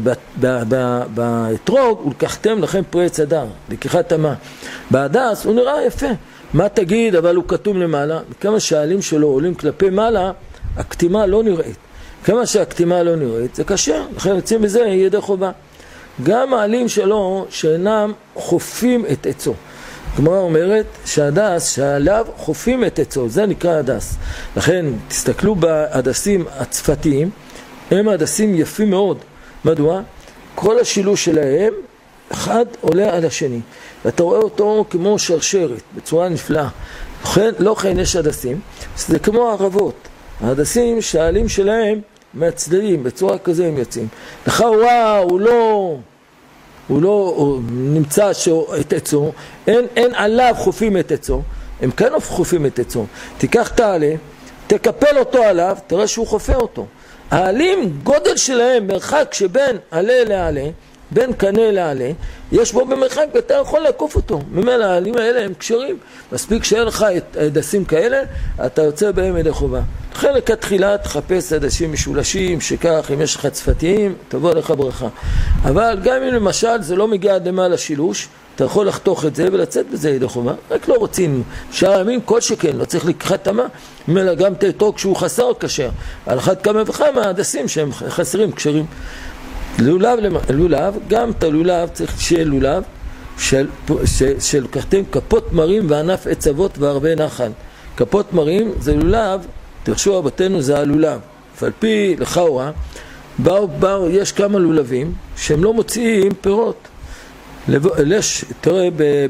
באתרוג הוא לקחתם לכם פרי עץ הדר, לקיחת המה. בהדס הוא נראה יפה. מה תגיד, אבל הוא כתום למעלה? כמה שהעלים שלו עולים כלפי מעלה, הכתימה לא נראית. כמה שהכתימה לא נראית, זה כשר. לכן יוצאים בזה ידי חובה. גם העלים שלו שאינם חופים את עצו. הגמרא אומרת שההדס, שעליו חופים את עצו, זה נקרא הדס. לכן תסתכלו בהדסים הצפתיים, הם הדסים יפים מאוד. מדוע? כל השילוש שלהם, אחד עולה על השני. ואתה רואה אותו כמו שרשרת, בצורה נפלאה. לכן, לא כן יש הדסים, זה כמו ערבות. ההדסים שהעלים שלהם מהצדדים, בצורה כזה הם יוצאים. לכאורה הוא לא... הוא לא הוא נמצא את עצו, אין, אין עליו חופים את עצו, הם כן חופים את עצו. תיקח את העלה, תקפל אותו עליו, תראה שהוא חופה אותו. העלים, גודל שלהם, מרחק שבין עלה לעלה, בין קנה לעלה, יש בו במרחק ואתה יכול לעקוף אותו. ממילא העלים האלה הם קשרים, מספיק שאין לך הדסים כאלה, אתה יוצא בהם ידי חובה. חלק התחילה תחפש הדסים משולשים, שכך אם יש לך צפתיים, תבוא לך ברכה. אבל גם אם למשל זה לא מגיע עד למעלה שילוש, אתה יכול לחתוך את זה ולצאת בזה ידי חובה. רק לא רוצים, שאר ימים כל שכן, לא צריך לקחת תמה, ממילא גם תתוק שהוא חסר או קשר. על אחת כמה וכמה הדסים שהם חסרים, קשרים. לולב, לולב, גם את הלולב צריך שיהיה לולב של, של, של קחתם כפות מרים וענף עצבות והרבה נחל. כפות מרים זה לולב, תרשו רבתנו זה הלולב. ועל פי לכאורה, באו, באו, יש כמה לולבים שהם לא מוציאים פירות. יש, תראה,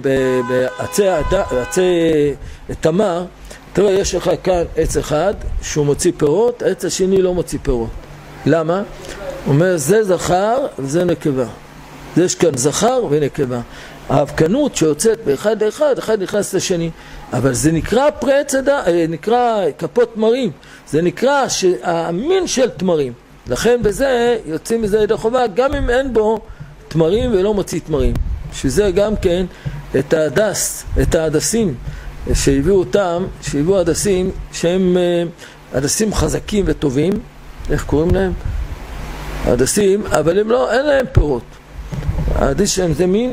בעצי תמר, תראה, יש לך כאן עץ אחד שהוא מוציא פירות, העץ השני לא מוציא פירות. למה? הוא אומר, זה זכר וזה נקבה. יש כאן זכר ונקבה. ההבקנות שיוצאת באחד לאחד, אחד נכנס לשני. אבל זה נקרא פרי צדה, נקרא כפות תמרים. זה נקרא המין של תמרים. לכן בזה יוצאים מזה ידי חובה, גם אם אין בו תמרים ולא מוציא תמרים. שזה גם כן את ההדס, את ההדסים שהביאו אותם, שהביאו הדסים שהם הדסים חזקים וטובים. איך קוראים להם? הדסים, אבל הם לא, אין להם פירות. ההדס שלהם זה מין...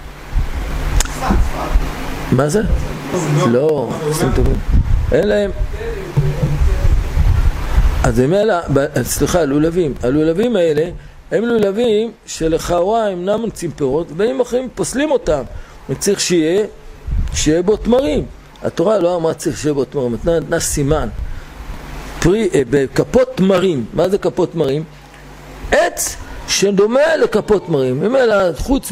מה זה? לא, עושים טובים. אין להם... אז הם אלה, סליחה, הלולבים. הלולבים האלה הם לולבים שלכאורה הם לא מוצאים פירות, ובאים אחרים פוסלים אותם. צריך שיהיה, שיהיה בו תמרים. התורה לא אמרה צריך שיהיה בו תמרים, נתנה סימן. פרי, בכפות תמרים. מה זה כפות תמרים? עץ שדומה לכפות תמרים. ממילא חוץ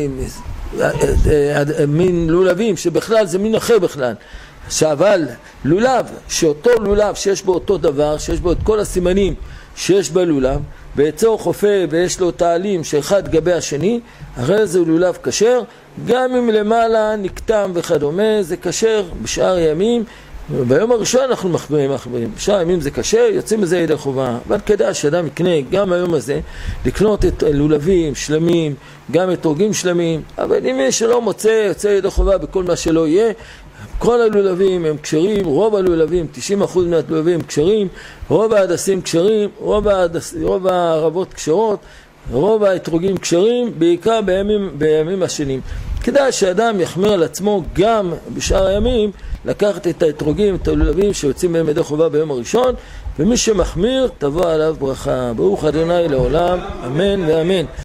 ממין לולבים שבכלל זה מין אחר בכלל. אבל לולב, שאותו לולב שיש בו אותו דבר, שיש בו את כל הסימנים שיש בלולב, בעצו חופה ויש לו תעלים שאחד גבי השני, הרי זה לולב כשר, גם אם למעלה נקטם וכדומה, זה כשר בשאר ימים. ביום הראשון אנחנו מחברים, מחברים. בשאר ימים זה כשר, יוצאים מזה ידי חובה. אבל כדאי שאדם יקנה גם היום הזה, לקנות את לולבים שלמים, גם את הורגים שלמים. אבל אם מי שלא מוצא, יוצא ידי חובה בכל מה שלא יהיה. כל הלולבים הם קשרים, רוב הלולבים, תשעים אחוז מהלולבים קשרים, רוב ההדסים קשרים, רוב, ההדס, רוב הערבות קשרות, רוב האתרוגים קשרים, בעיקר בימים, בימים השנים. כדאי שאדם יחמיר על עצמו גם בשאר הימים, לקחת את האתרוגים, את הלולבים שיוצאים בהם ידי חובה ביום הראשון, ומי שמחמיר תבוא עליו ברכה. ברוך ה' לעולם, אמן ואמן.